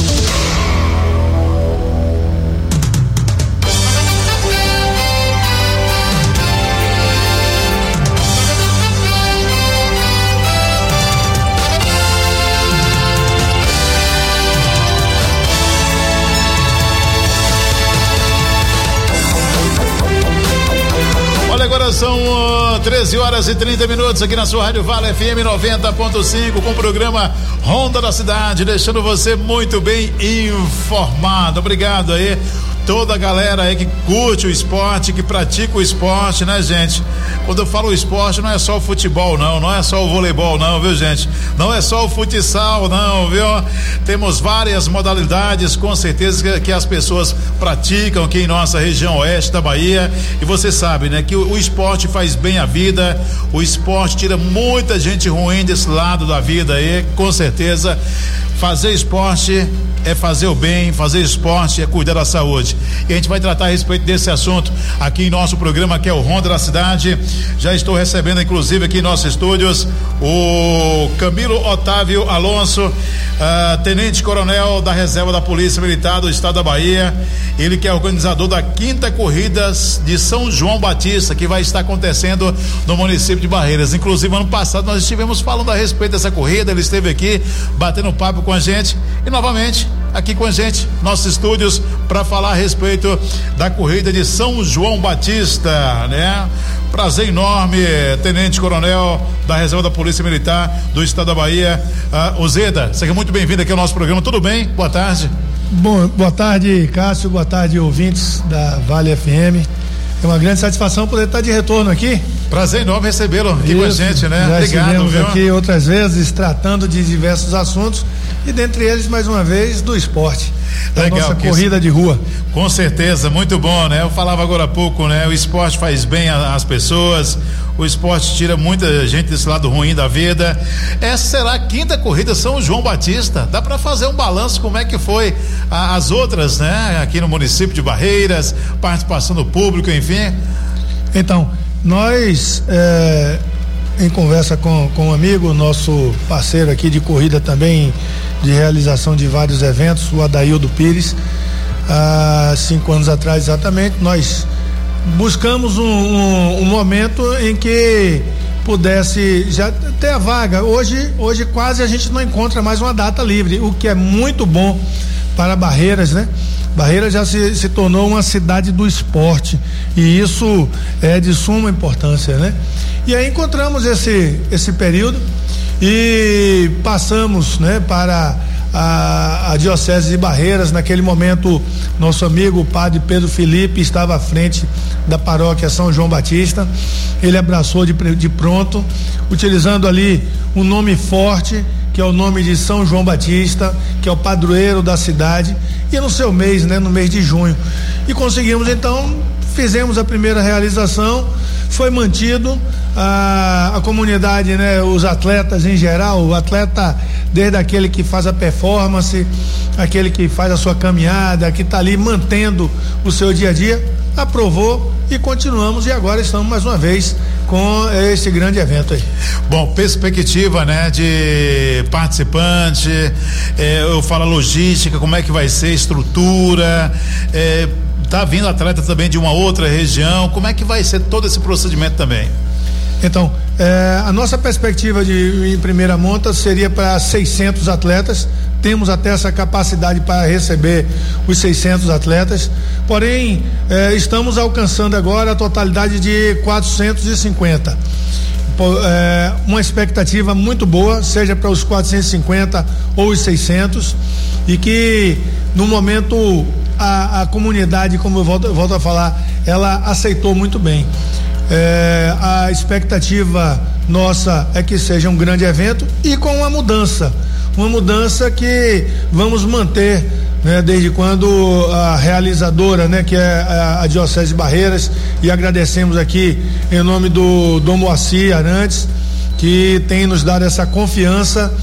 Speaker 2: São uh, treze horas e trinta minutos aqui na sua Rádio Vale F M noventa ponto cinco com o programa Ronda da Cidade, deixando você muito bem informado. Obrigado aí. Toda a galera aí que curte o esporte, que pratica o esporte, né, gente? Quando eu falo esporte, não é só o futebol, não, não é só o voleibol, não, viu, gente? Não é só o futsal, não, viu? Temos várias modalidades, com certeza, que, que as pessoas praticam aqui em nossa região oeste da Bahia. E você sabe, né, que o, o esporte faz bem a vida, o esporte tira muita gente ruim desse lado da vida aí, com certeza. Fazer esporte é fazer o bem, fazer esporte é cuidar da saúde. E a gente vai tratar a respeito desse assunto aqui em nosso programa, que é o Ronda da Cidade. Já estou recebendo, inclusive, aqui em nossos estúdios, o Camilo Otávio Alonso, uh, tenente coronel da reserva da Polícia Militar do Estado da Bahia. Ele que é organizador da quinta corrida de São João Batista, que vai estar acontecendo no município de Barreiras. Inclusive, ano passado nós estivemos falando a respeito dessa corrida. Ele esteve aqui batendo papo com a gente e novamente aqui com a gente, nossos estúdios, para falar a respeito da corrida de São João Batista, né? Prazer enorme, tenente coronel da reserva da Polícia Militar do Estado da Bahia, uh, Uzeda, seja muito bem-vindo aqui ao nosso programa. Tudo bem? Boa tarde.
Speaker 6: Bom, boa tarde, Cássio, boa tarde, ouvintes da Vale F M. É uma grande satisfação poder estar de retorno aqui.
Speaker 2: Prazer enorme recebê-lo aqui Isso, com a gente, né?
Speaker 6: Já
Speaker 2: Obrigado,
Speaker 6: estivemos
Speaker 2: viu?
Speaker 6: aqui outras vezes tratando de diversos assuntos e dentre eles, mais uma vez, do esporte. Da
Speaker 2: Legal,
Speaker 6: nossa corrida de rua.
Speaker 2: Com certeza, muito bom, né? Eu falava agora há pouco, né? O esporte faz bem às pessoas, o esporte tira muita gente desse lado ruim da vida. Essa será a quinta corrida São João Batista. Dá para fazer um balanço como é que foi a, as outras, né? Aqui no município de Barreiras, participação do público, enfim.
Speaker 6: Então, nós é, em conversa com, com um amigo, nosso parceiro aqui de corrida também, de realização de vários eventos, o Adaildo Pires, há cinco anos atrás exatamente, nós buscamos um, um, um momento em que pudesse já ter a vaga. Hoje, hoje quase a gente não encontra mais uma data livre, o que é muito bom para Barreiras, né? Barreiras já se, se tornou uma cidade do esporte e isso é de suma importância, né? E aí encontramos esse, esse período e passamos, né, para a, a Diocese de Barreiras. Naquele momento, nosso amigo o padre Pedro Felipe estava à frente da paróquia São João Batista. Ele abraçou de, de pronto, utilizando ali um nome forte, que é o nome de São João Batista, que é o padroeiro da cidade, e no seu mês, né, no mês de junho. E conseguimos, então, fizemos a primeira realização, foi mantido a, a comunidade, né, os atletas em geral, o atleta desde aquele que faz a performance, aquele que faz a sua caminhada, que está ali mantendo o seu dia a dia, aprovou e continuamos, e agora estamos mais uma vez com esse grande evento aí.
Speaker 2: Bom, perspectiva, né, de participante, eh, eu falo logística, como é que vai ser, estrutura, eh, tá vindo atleta também de uma outra região, como é que vai ser todo esse procedimento também?
Speaker 6: Então, é, a nossa perspectiva de em primeira monta seria para seiscentos atletas. Temos até essa capacidade para receber os seiscentos atletas, porém é, estamos alcançando agora a totalidade de quatrocentos e cinquenta. É, uma expectativa muito boa, seja para os quatrocentos e cinquenta ou os seiscentos, e que no momento a, a comunidade, como eu volto, eu volto a falar, ela aceitou muito bem. É, a expectativa nossa é que seja um grande evento e com uma mudança, uma mudança que vamos manter, né, desde quando a realizadora, né, que é a, a Diocese de Barreiras, e agradecemos aqui em nome do Dom Moacir Arantes, que tem nos dado essa confiança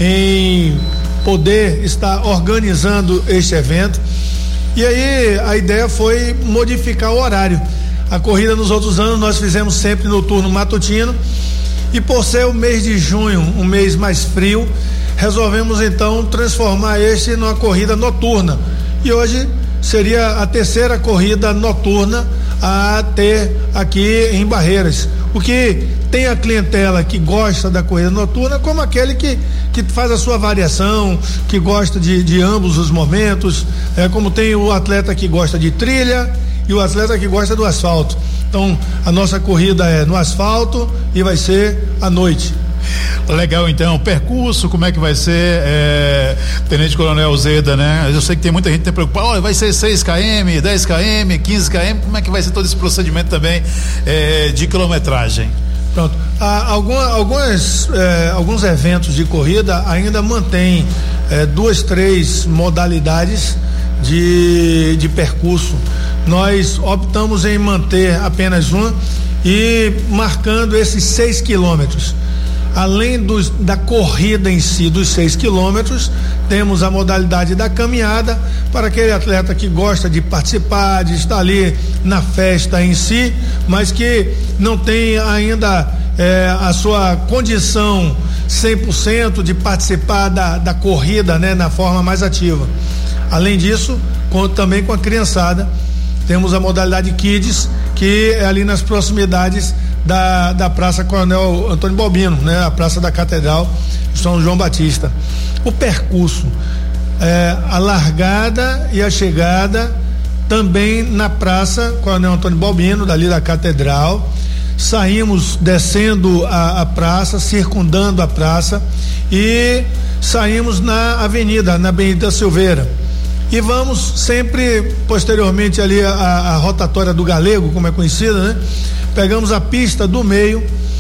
Speaker 6: em poder estar organizando este evento. E aí a ideia foi modificar o horário. A corrida nos outros anos nós fizemos sempre no turno matutino, e por ser o mês de junho, um mês mais frio, resolvemos então transformar este numa corrida noturna, e hoje seria a terceira corrida noturna a ter aqui em Barreiras, o que tem a clientela que gosta da corrida noturna, como aquele que, que faz a sua variação, que gosta de, de ambos os momentos, é, como tem o atleta que gosta de trilha e o atleta que gosta do asfalto. Então a nossa corrida é no asfalto e vai ser à noite.
Speaker 2: Legal, então, percurso, como é que vai ser, é, Tenente Coronel Zeda, né? Eu sei que tem muita gente que tá preocupada, olha, vai ser seis quilômetros, dez quilômetros, quinze quilômetros, como é que vai ser todo esse procedimento também é, de quilometragem?
Speaker 6: Pronto, há alguma, algumas, é, alguns eventos de corrida ainda mantêm é, duas, três modalidades de, de percurso. Nós optamos em manter apenas uma e marcando esses seis quilômetros. Além dos, da corrida em si, dos seis quilômetros, temos a modalidade da caminhada para aquele atleta que gosta de participar, de estar ali na festa em si, mas que não tem ainda é, a sua condição cem por cento de participar da, da corrida, né, na forma mais ativa. Além disso, com, também com a criançada, temos a modalidade Kids, que é ali nas proximidades da, da Praça Coronel Antônio Balbino, né? A Praça da Catedral São João Batista. O percurso, é, a largada e a chegada também na Praça Coronel Antônio Balbino, dali da Catedral. Saímos descendo a, a praça, circundando a praça, e saímos na avenida, na Benedita Silveira. E vamos sempre, posteriormente ali a, a rotatória do Galego, como é conhecida, né? Pegamos a pista do meio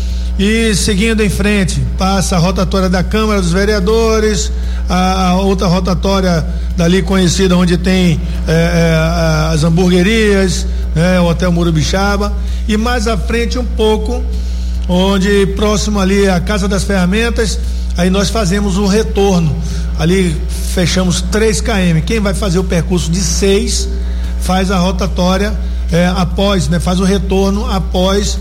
Speaker 6: e seguindo em frente, passa a rotatória da Câmara dos Vereadores, a, a outra rotatória dali conhecida onde tem é, é, as hamburguerias, né? O Hotel Murubixaba, e mais à frente um pouco, onde próximo ali a Casa das Ferramentas, aí nós fazemos o retorno, ali fechamos três quilômetros. Quem vai fazer o percurso de seis faz a rotatória é, após, né? Faz o retorno após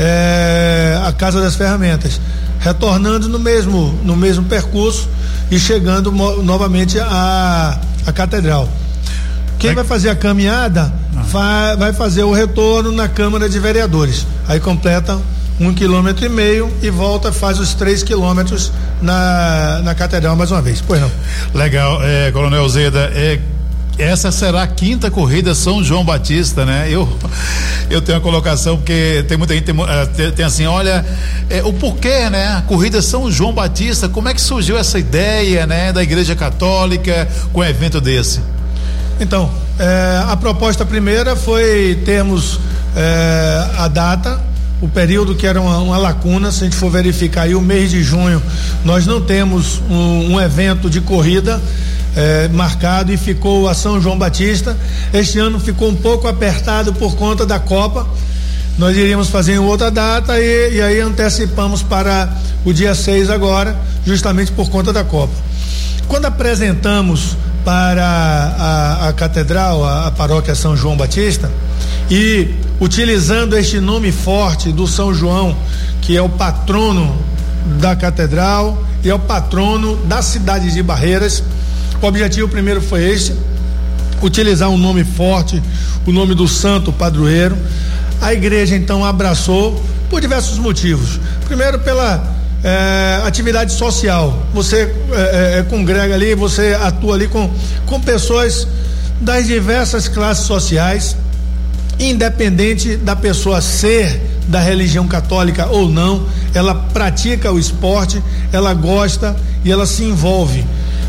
Speaker 6: é, a Casa das Ferramentas, retornando no mesmo no mesmo percurso e chegando mo, novamente à a Catedral. Quem vai fazer a caminhada vai, vai fazer o retorno na Câmara de Vereadores, aí completa um quilômetro e meio e volta, faz os três quilômetros na, na Catedral mais uma vez. Pois não.
Speaker 2: Legal, é, Coronel Zeda, é, essa será a quinta corrida São João Batista, né? Eu, eu tenho uma colocação, porque tem muita gente tem, tem, tem assim, olha, é, o porquê, né? A corrida São João Batista, como é que surgiu essa ideia, né? Da Igreja Católica com um evento desse?
Speaker 6: Então, é, a proposta primeira foi termos é, a data, o período que era uma, uma lacuna. Se a gente for verificar aí, o mês de junho nós não temos um, um evento de corrida é, marcado, e ficou a São João Batista. Este ano ficou um pouco apertado por conta da Copa. Nós iríamos fazer em outra data e, e aí antecipamos para o dia seis agora, justamente por conta da Copa. Quando apresentamos para a, a, a Catedral, a, a Paróquia São João Batista, e utilizando este nome forte do São João, que é o patrono da Catedral e é o patrono da cidade de Barreiras, o objetivo primeiro foi este, utilizar um nome forte, o nome do santo padroeiro. A igreja então abraçou por diversos motivos. Primeiro, pela é, atividade social. Você é, é, congrega ali, você atua ali com, com pessoas das diversas classes sociais, independente da pessoa ser da religião católica ou não, ela pratica o esporte, ela gosta e ela se envolve.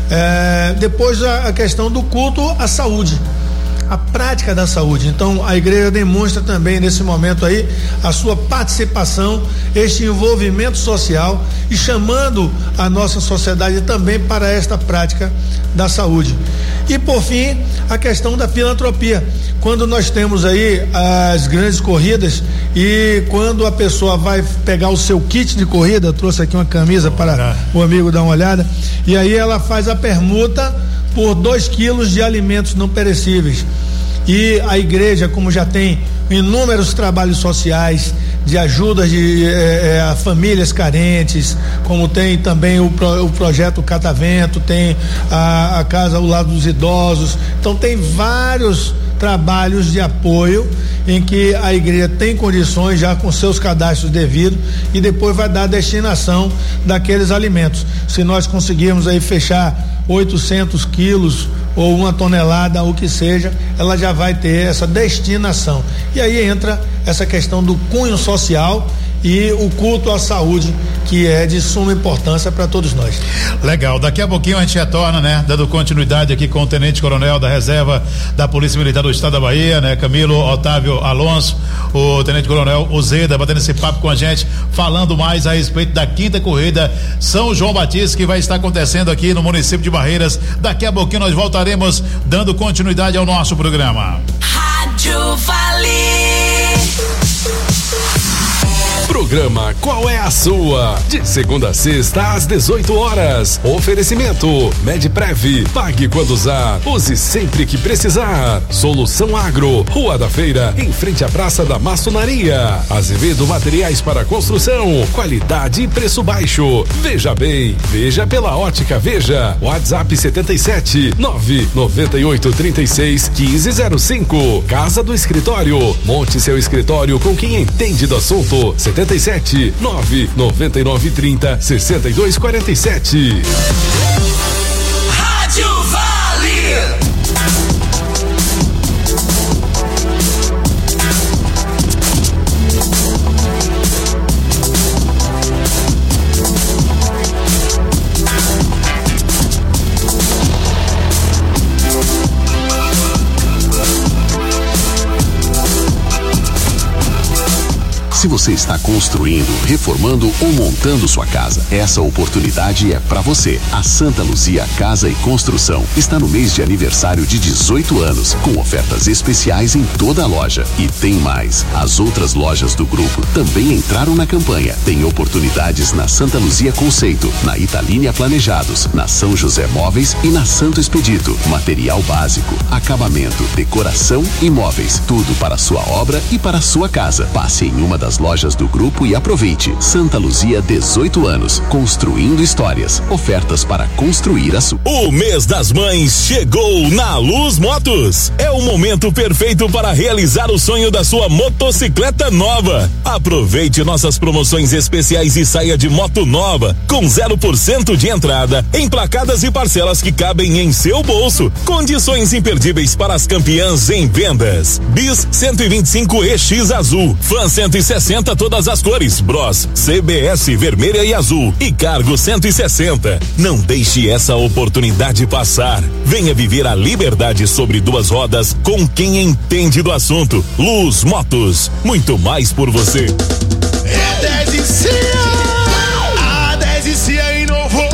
Speaker 6: É, depois a, a questão do culto à saúde, a prática da saúde. Então a igreja demonstra também nesse momento aí a sua participação, este envolvimento social e chamando a nossa sociedade também para esta prática da saúde. E por fim, a questão da filantropia. Quando nós temos aí as grandes corridas e quando a pessoa vai pegar o seu kit de corrida, eu trouxe aqui uma camisa para o amigo dar uma olhada, e aí ela faz a permuta por dois quilos de alimentos não perecíveis. E a igreja, como já tem inúmeros trabalhos sociais de ajuda de, eh, a famílias carentes, como tem também o, pro, o projeto Catavento, tem a, a Casa ao Lado dos Idosos, então tem vários trabalhos de apoio em que a igreja tem condições já com seus cadastros devidos e depois vai dar a destinação daqueles alimentos. Se nós conseguirmos aí fechar oitocentos quilos ou uma tonelada, o que seja, ela já vai ter essa destinação. E aí entra essa questão do cunho social e o culto à saúde, que é de suma importância para todos nós.
Speaker 2: Legal, daqui a pouquinho a gente retorna, né? Dando continuidade aqui com o Tenente Coronel da Reserva da Polícia Militar do Estado da Bahia, né? Camilo Otávio Alonso, o Tenente Coronel Uzeda, batendo esse papo com a gente, falando mais a respeito da quinta corrida São João Batista, que vai estar acontecendo aqui no município de Barreiras. Daqui a pouquinho nós voltaremos dando continuidade ao nosso programa.
Speaker 3: Rádio Vale.
Speaker 7: Programa Qual é a Sua? De segunda a sexta às dezoito horas. Oferecimento Medprev. Pague quando usar. Use sempre que precisar. Solução Agro. Rua da Feira, em frente à Praça da Maçonaria. Azevedo Materiais para Construção. Qualidade e preço baixo. Veja bem. Veja pela Ótica Veja. WhatsApp setenta e sete nove noventa e oito trinta e seis quinze zero cinco. Casa do Escritório. Monte seu escritório com quem entende do assunto. setenta e sete nove noventa e nove trinta sessenta e dois quarenta e sete.
Speaker 3: Rádio Vale.
Speaker 14: Se você está construindo, reformando ou montando sua casa, essa oportunidade é para você. A Santa Luzia Casa e Construção está no mês de aniversário de dezoito anos, com ofertas especiais em toda a loja. E tem mais. As outras lojas do grupo também entraram na campanha. Tem oportunidades na Santa Luzia Conceito, na Italínia Planejados, na São José Móveis e na Santo Expedito. Material básico, acabamento, decoração e móveis. Tudo para a sua obra e para a sua casa. Passe em uma das lojas do grupo e aproveite. Santa Luzia, dezoito anos, construindo histórias. Ofertas para construir a sua.
Speaker 8: O mês das mães chegou na Luz Motos. É o momento perfeito para realizar o sonho da sua motocicleta nova. Aproveite nossas promoções especiais e saia de moto nova com zero por cento de entrada, emplacadas e parcelas que cabem em seu bolso. Condições imperdíveis para as campeãs em vendas. Bis cento e vinte e cinco E X azul, Fan cento e sessenta todas as cores, Bros, C B S vermelha e azul e Cargo cento e sessenta. Não deixe essa oportunidade passar. Venha viver a liberdade sobre duas rodas com quem entende do assunto. Luz Motos, muito mais por você.
Speaker 3: É dez e Cia, a dez e Cia inovou.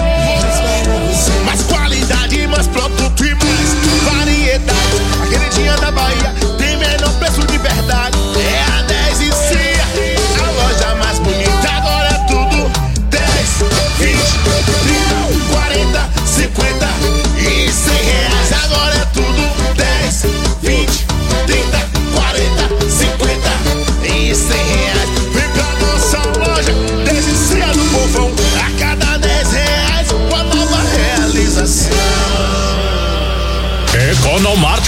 Speaker 3: Mais qualidade, mais produto e mais variedade. A queridinha da Bahia tem menor preço de verdade. É a dez e Cia, a loja mais bonita. Agora é tudo dez, vinte, trinta, quarenta, cinquenta e cem reais. Agora é tudo dez, vinte, trinta, quarenta, cinquenta e cem reais.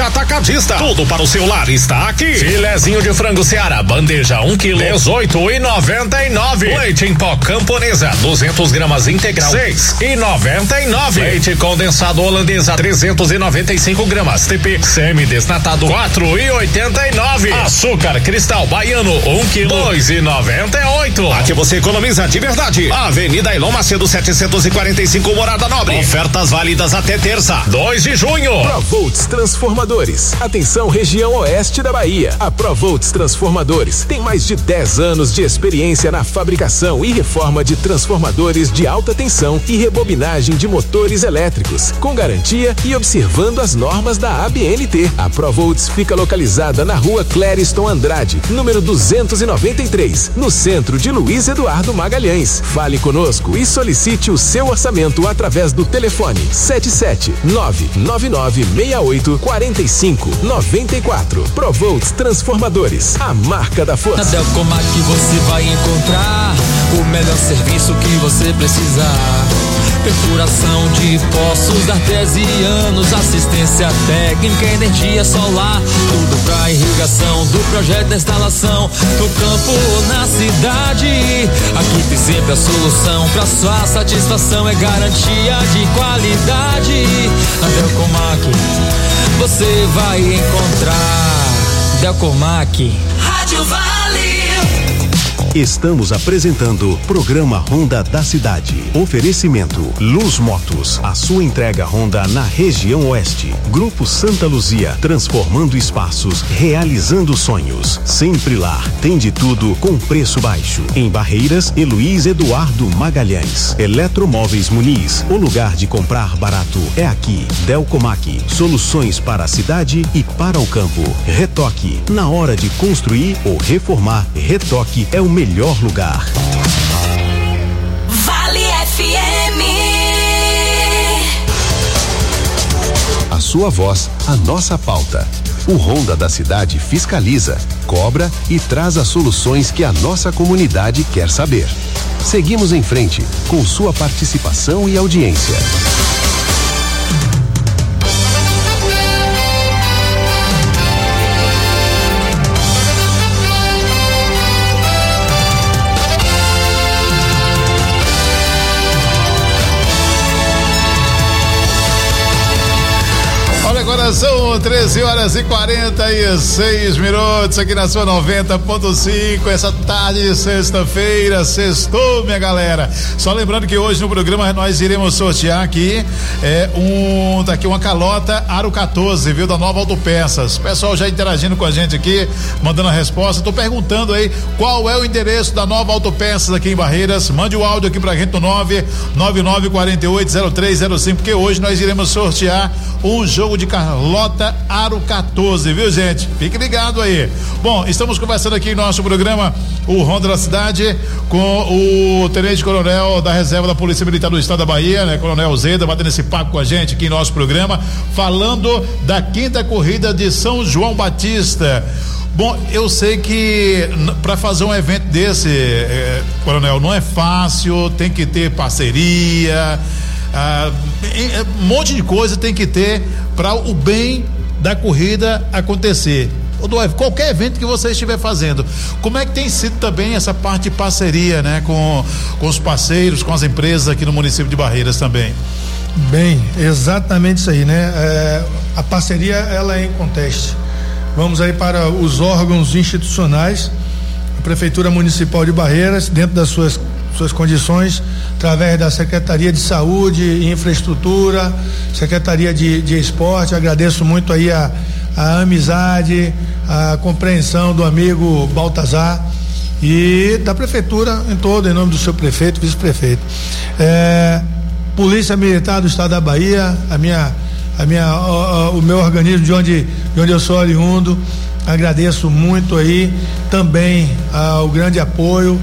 Speaker 9: Atacadista. Tudo para o seu lar está aqui. Filezinho de frango Seara, bandeja um quilo, dezoito e noventa e nove. Leite em pó Camponesa, duzentos gramas integral, seis e noventa e nove. Leite condensado Holandesa, trezentos e noventa e cinco gramas, T P semi-desnatado, quatro e oitenta e nove. Açúcar Cristal Baiano, um quilo, dois e noventa e oito. Aqui você economiza de verdade. Avenida Elon Macedo setecentos e quarenta e cinco, Morada Nobre. Ofertas válidas até terça, dois de junho.
Speaker 14: Provolts Transformadores. Atenção, região oeste da Bahia. A Provolts Transformadores tem mais de dez anos de experiência na fabricação e reforma de transformadores de alta tensão e rebobinagem de motores elétricos, com garantia e observando as normas da A B N T. A Provolts fica localizada na rua Clériston Andrade, número duzentos e noventa e três, no centro de Luiz Eduardo Magalhães. Fale conosco e solicite o seu orçamento através do telefone sete sete nove nove nove seis oito quatro cinco nove quatro. Provolts Transformadores, a marca da força.
Speaker 11: Na Delcomac você vai encontrar o melhor serviço que você precisar. Perfuração de poços artesianos, assistência técnica, energia solar, tudo pra irrigação do projeto da instalação, no campo ou na cidade. Aqui tem sempre a solução pra sua satisfação, é garantia de qualidade. Na Delcomac você vai encontrar Delcomac.
Speaker 14: Rádio Vale. Estamos apresentando Programa Honda da Cidade. Oferecimento Luz Motos, a sua entrega Honda na região oeste. Grupo Santa Luzia, transformando espaços, realizando sonhos. Sempre lá, tem de tudo com preço baixo. Em Barreiras e Luiz Eduardo Magalhães. Eletromóveis Muniz, o lugar de comprar barato é aqui. Delcomac, soluções para a cidade e para o campo. Retoque, na hora de construir ou reformar, Retoque é o melhor melhor lugar.
Speaker 12: Vale F M.
Speaker 14: A sua voz, a nossa pauta. O Honda da Cidade fiscaliza, cobra e traz as soluções que a nossa comunidade quer saber. Seguimos em frente com sua participação e audiência.
Speaker 2: São treze horas e quarenta e seis minutos aqui na sua noventa ponto cinco, essa tarde de sexta-feira, sextou, minha galera. Só lembrando que hoje no programa nós iremos sortear aqui é, um, tá aqui uma calota Aro quatorze, viu, da Nova Autopeças. Pessoal já interagindo com a gente aqui, mandando a resposta. Tô perguntando aí qual é o endereço da Nova Autopeças aqui em Barreiras. Mande o áudio aqui pra gente no nove nove nove quatro oito zero três zero cinco, porque hoje nós iremos sortear um jogo de Carlota Aro quatorze, viu, gente? Fique ligado aí. Bom, estamos conversando aqui em nosso programa, o Honda da Cidade, com o Tenente Coronel da Reserva da Polícia Militar do Estado da Bahia, né? Coronel Zeda, batendo esse papo com a gente aqui em nosso programa, falando da quinta corrida de São João Batista. Bom, eu sei que para fazer um evento desse, eh, Coronel, não é fácil, tem que ter parceria, ah, um monte de coisa tem que ter para o bem da corrida acontecer. Qualquer evento que você estiver fazendo, como é que tem sido também essa parte de parceria, né, com, com os parceiros, com as empresas aqui no município de Barreiras também?
Speaker 6: Bem, exatamente isso aí, né? É, a parceria, ela é inconteste. Vamos aí para os órgãos institucionais, a Prefeitura Municipal de Barreiras, dentro das suas suas condições, através da Secretaria de Saúde e Infraestrutura, Secretaria de, de Esporte. Agradeço muito aí a, a amizade, a compreensão do amigo Baltazar e da Prefeitura em todo, em nome do seu prefeito, vice-prefeito. É, Polícia Militar do Estado da Bahia, a minha, a minha, o, o meu organismo de onde, de onde eu sou oriundo. Agradeço muito aí também ao grande apoio,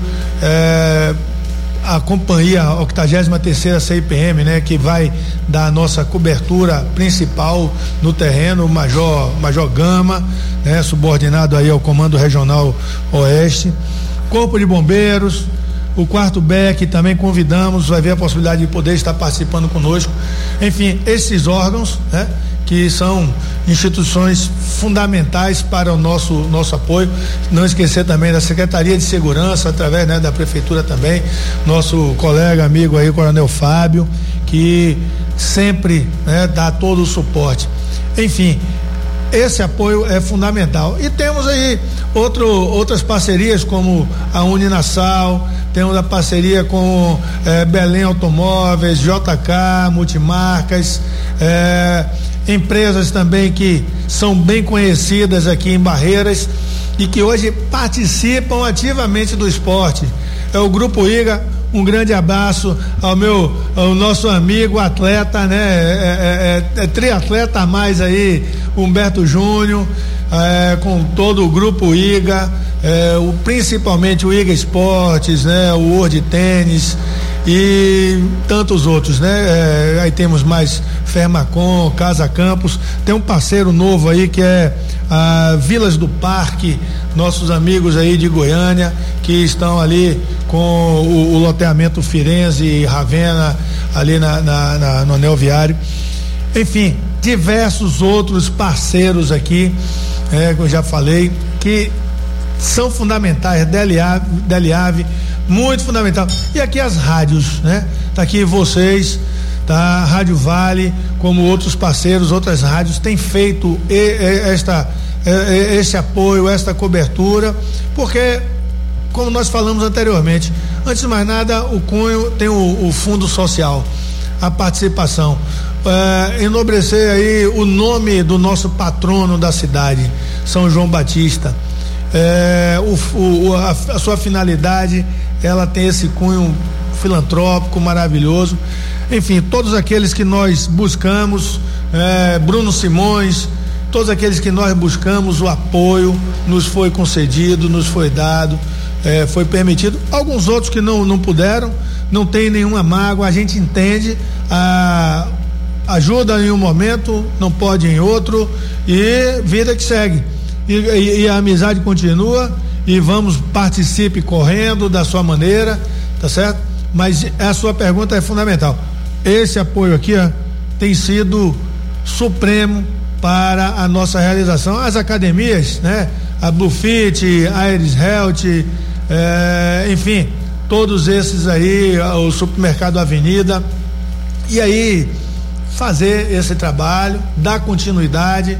Speaker 6: é, a companhia a octagésima terceira C I P M, né, que vai dar a nossa cobertura principal no terreno, o Major, Major Gama, né, subordinado aí ao Comando Regional Oeste, Corpo de Bombeiros, o quarto B E C também convidamos, vai ver a possibilidade de poder estar participando conosco. Enfim, esses órgãos, né, que que são instituições fundamentais para o nosso nosso apoio. Não esquecer também da Secretaria de Segurança, através, né, da Prefeitura também, nosso colega, amigo aí, o Coronel Fábio, que sempre, né, dá todo o suporte. Enfim, esse apoio é fundamental. E temos aí outro, outras parcerias, como a Uninasal, temos a parceria com eh, Belém Automóveis, J K, Multimarcas, eh, empresas também que são bem conhecidas aqui em Barreiras e que hoje participam ativamente do esporte. É o Grupo Iga. Um grande abraço ao meu, ao nosso amigo atleta, né? É, é, é, é triatleta a mais aí, Humberto Júnior, é, com todo o Grupo Iga, é, o, principalmente o Iga Esportes, né? O World Tênis e tantos outros, né? É, aí temos mais Fermacom, Casa Campos, tem um parceiro novo aí que é a Vilas do Parque, nossos amigos aí de Goiânia, que estão ali com o, o loteamento Firenze e Ravenna, ali na, na, na, no anel viário. Enfim, diversos outros parceiros aqui, é, que eu já falei, que são fundamentais, Deliave, Deliave, muito fundamental. E aqui as rádios, né? Tá aqui vocês, tá? Rádio Vale, como outros parceiros, outras rádios têm feito e, e, esta, e, esse apoio, esta cobertura, porque, como nós falamos anteriormente, antes de mais nada, o cunho tem o, o fundo social, a participação, é, enobrecer aí o nome do nosso patrono da cidade, São João Batista. É, o, o, a, a sua finalidade, ela tem esse cunho filantrópico maravilhoso. Enfim, todos aqueles que nós buscamos, é, Bruno Simões, todos aqueles que nós buscamos o apoio, nos foi concedido, nos foi dado, é, foi permitido. Alguns outros que não, não puderam, não tem nenhuma mágoa, a gente entende, a, ajuda em um momento, não pode em outro, e vida que segue. E, e, e a amizade continua, e vamos, participe correndo da sua maneira, tá certo? Mas a sua pergunta é fundamental. Esse apoio aqui, ó, tem sido supremo para a nossa realização. As academias, né? A Bluefit, a Aeris Health, é, enfim, todos esses aí, o supermercado Avenida, e aí fazer esse trabalho, dar continuidade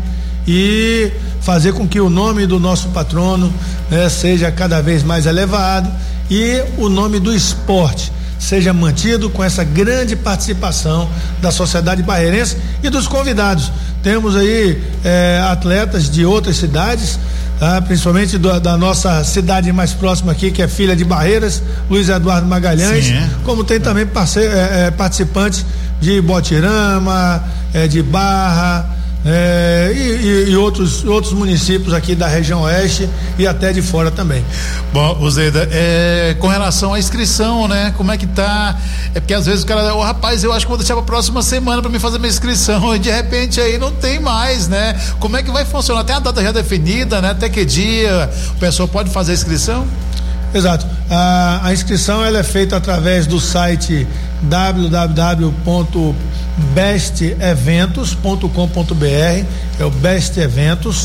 Speaker 6: e fazer com que o nome do nosso patrono, né, seja cada vez mais elevado e o nome do esporte seja mantido com essa grande participação da sociedade barreirense e dos convidados. Temos aí eh, atletas de outras cidades, tá? Principalmente do, da nossa cidade mais próxima aqui, que é Filha de Barreiras, Luiz Eduardo Magalhães. Sim, é. Como tem também parce, eh, eh, participantes de Botirama, eh, de Barra, É, e, e, e outros, outros municípios aqui da região oeste e até de fora também.
Speaker 2: Bom, Uzeida, é, com relação à inscrição, né? Como é que tá? É porque às vezes o cara, oh, rapaz, eu acho que vou deixar pra próxima semana pra me fazer minha inscrição, e de repente aí não tem mais, né? Como é que vai funcionar? Tem a data já definida, né? Até que dia o pessoal pode fazer a inscrição?
Speaker 6: Exato. A, a inscrição ela é feita através do site w w w ponto best eventos ponto com ponto b r, é o Best Eventos.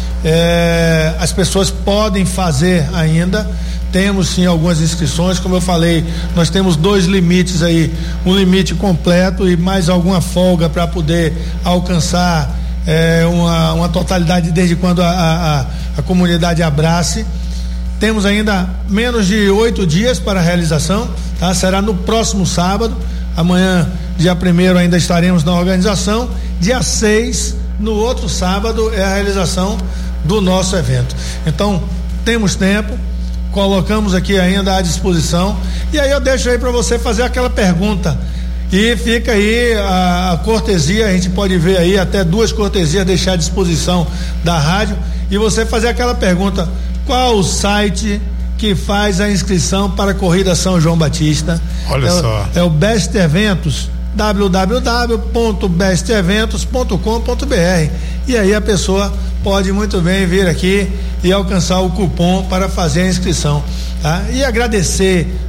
Speaker 6: É, as pessoas podem fazer ainda. Temos sim algumas inscrições, como eu falei, nós temos dois limites aí, um limite completo e mais alguma folga para poder alcançar é, uma, uma totalidade desde quando a, a, a comunidade abrace. Temos ainda menos de oito dias para a realização, tá? Será no próximo sábado. Amanhã, dia primeiro, ainda estaremos na organização. Dia seis, no outro sábado, é a realização do nosso evento. Então, temos tempo, colocamos aqui ainda à disposição. E aí eu deixo aí para você fazer aquela pergunta. E fica aí a, a cortesia, a gente pode ver aí até duas cortesias deixar à disposição da rádio. E você fazer aquela pergunta: qual o site que faz a inscrição para a Corrida São João Batista?
Speaker 2: Olha
Speaker 6: é,
Speaker 2: só.
Speaker 6: É o Best Eventos, w w w ponto best eventos ponto com ponto b r. E aí a pessoa pode muito bem vir aqui e alcançar o cupom para fazer a inscrição, tá? E agradecer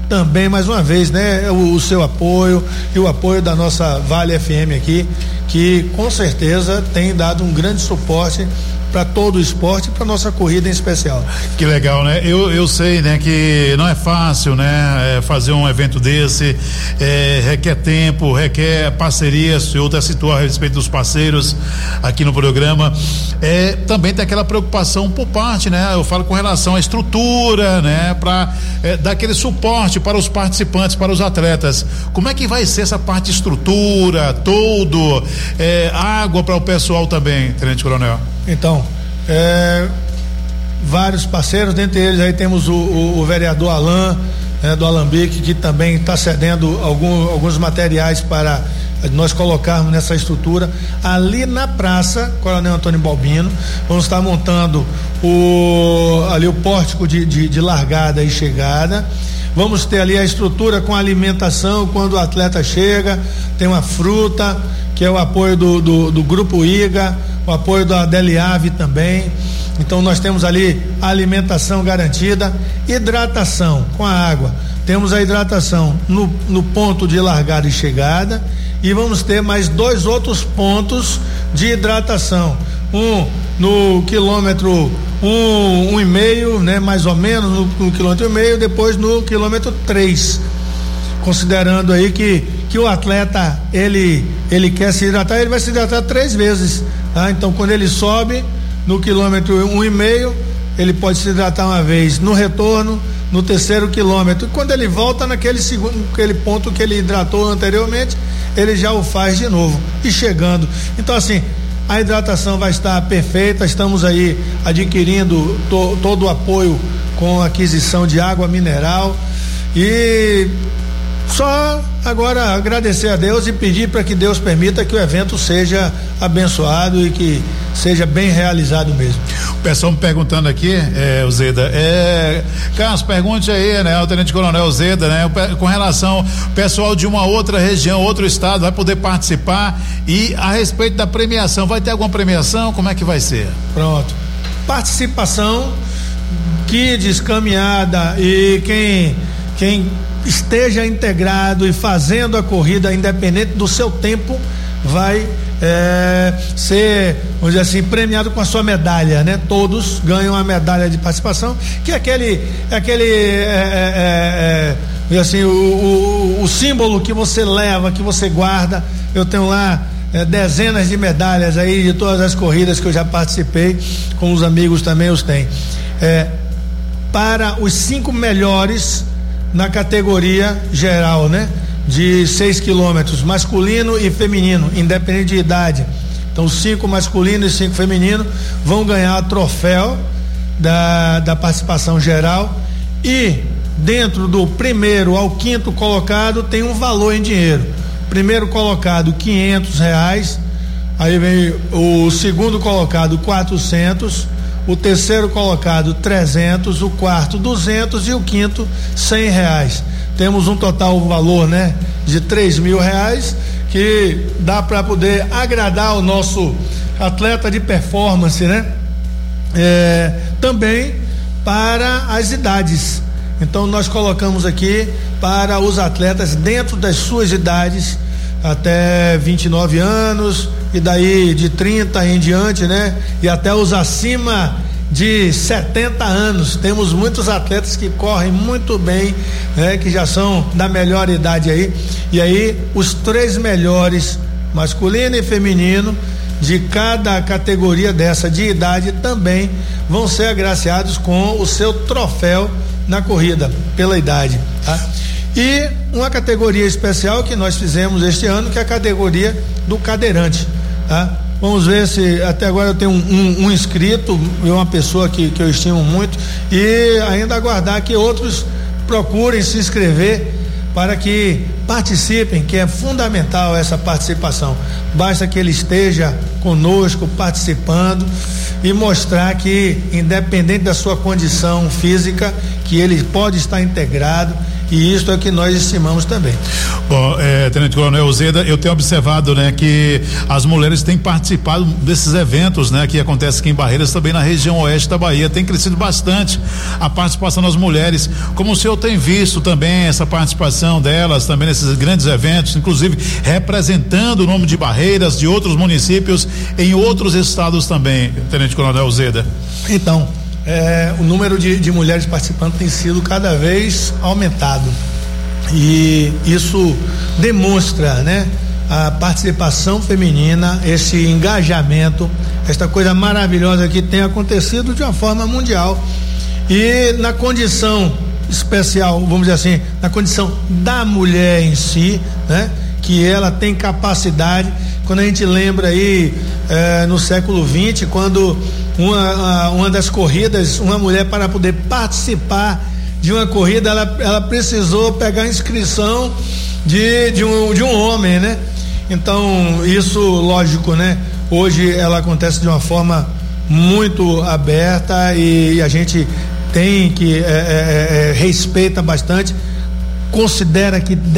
Speaker 6: também, mais uma vez, né, o, o seu apoio e o apoio da nossa Vale F M aqui, que com certeza tem dado um grande suporte para todo o esporte e para nossa corrida em especial.
Speaker 2: Que legal, né? Eu, eu sei, né, que não é fácil, né, é, fazer um evento desse, é, requer tempo, requer parcerias. Eu até citou a respeito dos parceiros aqui no programa. É, também tem aquela preocupação por parte, né? Eu falo com relação à estrutura, né, para é, dar aquele suporte para os participantes, para os atletas. Como é que vai ser essa parte de estrutura, todo, é, água para o pessoal também, Tenente Coronel?
Speaker 6: Então, é, vários parceiros, dentre eles aí temos o, o, o vereador Alain, né, do Alambique, que também está cedendo algum, alguns materiais para nós colocarmos nessa estrutura. Ali na praça Coronel Antônio Balbino, vamos estar montando o, ali o pórtico de, de, de largada e chegada. Vamos ter ali a estrutura com alimentação quando o atleta chega, tem uma fruta, que é o apoio do, do, do Grupo I G A, o apoio da Deliave também. Então nós temos ali a alimentação garantida, hidratação com a água. Temos a hidratação no, no ponto de largada e chegada, e vamos ter mais dois outros pontos de hidratação. Um no quilômetro um, um e meio, né, mais ou menos, no, no quilômetro e meio, depois no quilômetro três. Considerando aí que, que o atleta ele, ele quer se hidratar, ele vai se hidratar três vezes, tá? Então quando ele sobe no quilômetro um e meio, ele pode se hidratar uma vez no retorno, no terceiro quilômetro, e quando ele volta naquele segundo, aquele ponto que ele hidratou anteriormente, ele já o faz de novo, e chegando. Então assim, a hidratação vai estar perfeita. Estamos aí adquirindo to, todo o apoio com a aquisição de água mineral, e só agora agradecer a Deus e pedir para que Deus permita que o evento seja abençoado e que seja bem realizado mesmo.
Speaker 2: O pessoal me perguntando aqui, é, o Zeda, é, Carlos, pergunte aí, né, o Tenente Coronel Zeda, né, com relação ao pessoal de uma outra região, outro estado, vai poder participar, e a respeito da premiação, vai ter alguma premiação? Como é que vai ser?
Speaker 6: Pronto. Participação, kids, caminhada, e quem, quem esteja integrado e fazendo a corrida, independente do seu tempo, vai é, ser, vamos dizer assim, premiado com a sua medalha, né? Todos ganham a medalha de participação, que é aquele, é aquele é, é, é, assim, o, o, o símbolo que você leva, que você guarda. Eu tenho lá é, dezenas de medalhas aí de todas as corridas que eu já participei, com os amigos também os têm. É, para os cinco melhores na categoria geral, né? De seis quilômetros, masculino e feminino, independente de idade. Então, cinco masculino e cinco feminino vão ganhar o troféu da, da participação geral, e dentro do primeiro ao quinto colocado tem um valor em dinheiro. Primeiro colocado quinhentos reais, aí vem o segundo colocado quatrocentos, o terceiro colocado trezentos, o quarto duzentos e o quinto cem reais. Temos um total valor, né, de três mil reais, que dá para poder agradar o nosso atleta de performance, né? É, também para as idades. Então nós colocamos aqui para os atletas dentro das suas idades, até vinte e nove anos, e daí de trinta em diante, né? E até os acima de setenta anos. Temos muitos atletas que correm muito bem, né? Que já são da melhor idade aí. E aí os três melhores, masculino e feminino, de cada categoria dessa de idade, também vão ser agraciados com o seu troféu na corrida pela idade, tá? E uma categoria especial que nós fizemos este ano, que é a categoria do cadeirante, tá? Vamos ver se até agora eu tenho um, um, um inscrito, uma pessoa que, que eu estimo muito, e ainda aguardar que outros procurem se inscrever para que participem, que é fundamental essa participação. Basta que ele esteja conosco participando e mostrar que, independente da sua condição física, que ele pode estar integrado, e isso é o que nós estimamos também.
Speaker 2: Bom, é, Tenente Coronel Zeda, eu tenho observado, né, que as mulheres têm participado desses eventos, né, que acontecem aqui em Barreiras, também na região oeste da Bahia. Tem crescido bastante a participação das mulheres. Como o senhor tem visto também essa participação delas também nesses grandes eventos, inclusive representando o nome de Barreiras, de outros municípios em outros estados também, Tenente Coronel Zeda?
Speaker 6: Então, é, o número de, de mulheres participantes tem sido cada vez aumentado. E isso demonstra, né, a participação feminina, esse engajamento, esta coisa maravilhosa que tem acontecido de uma forma mundial. E na condição especial, vamos dizer assim, na condição da mulher em si, né, que ela tem capacidade. Quando a gente lembra aí eh, no século vinte, quando uma, uma das corridas, uma mulher, para poder participar de uma corrida, ela, ela precisou pegar a inscrição de, de, um, de um homem, né? Então, isso, lógico, né? Hoje ela acontece de uma forma muito aberta e, e a gente tem que é, é, é, respeita bastante, considera que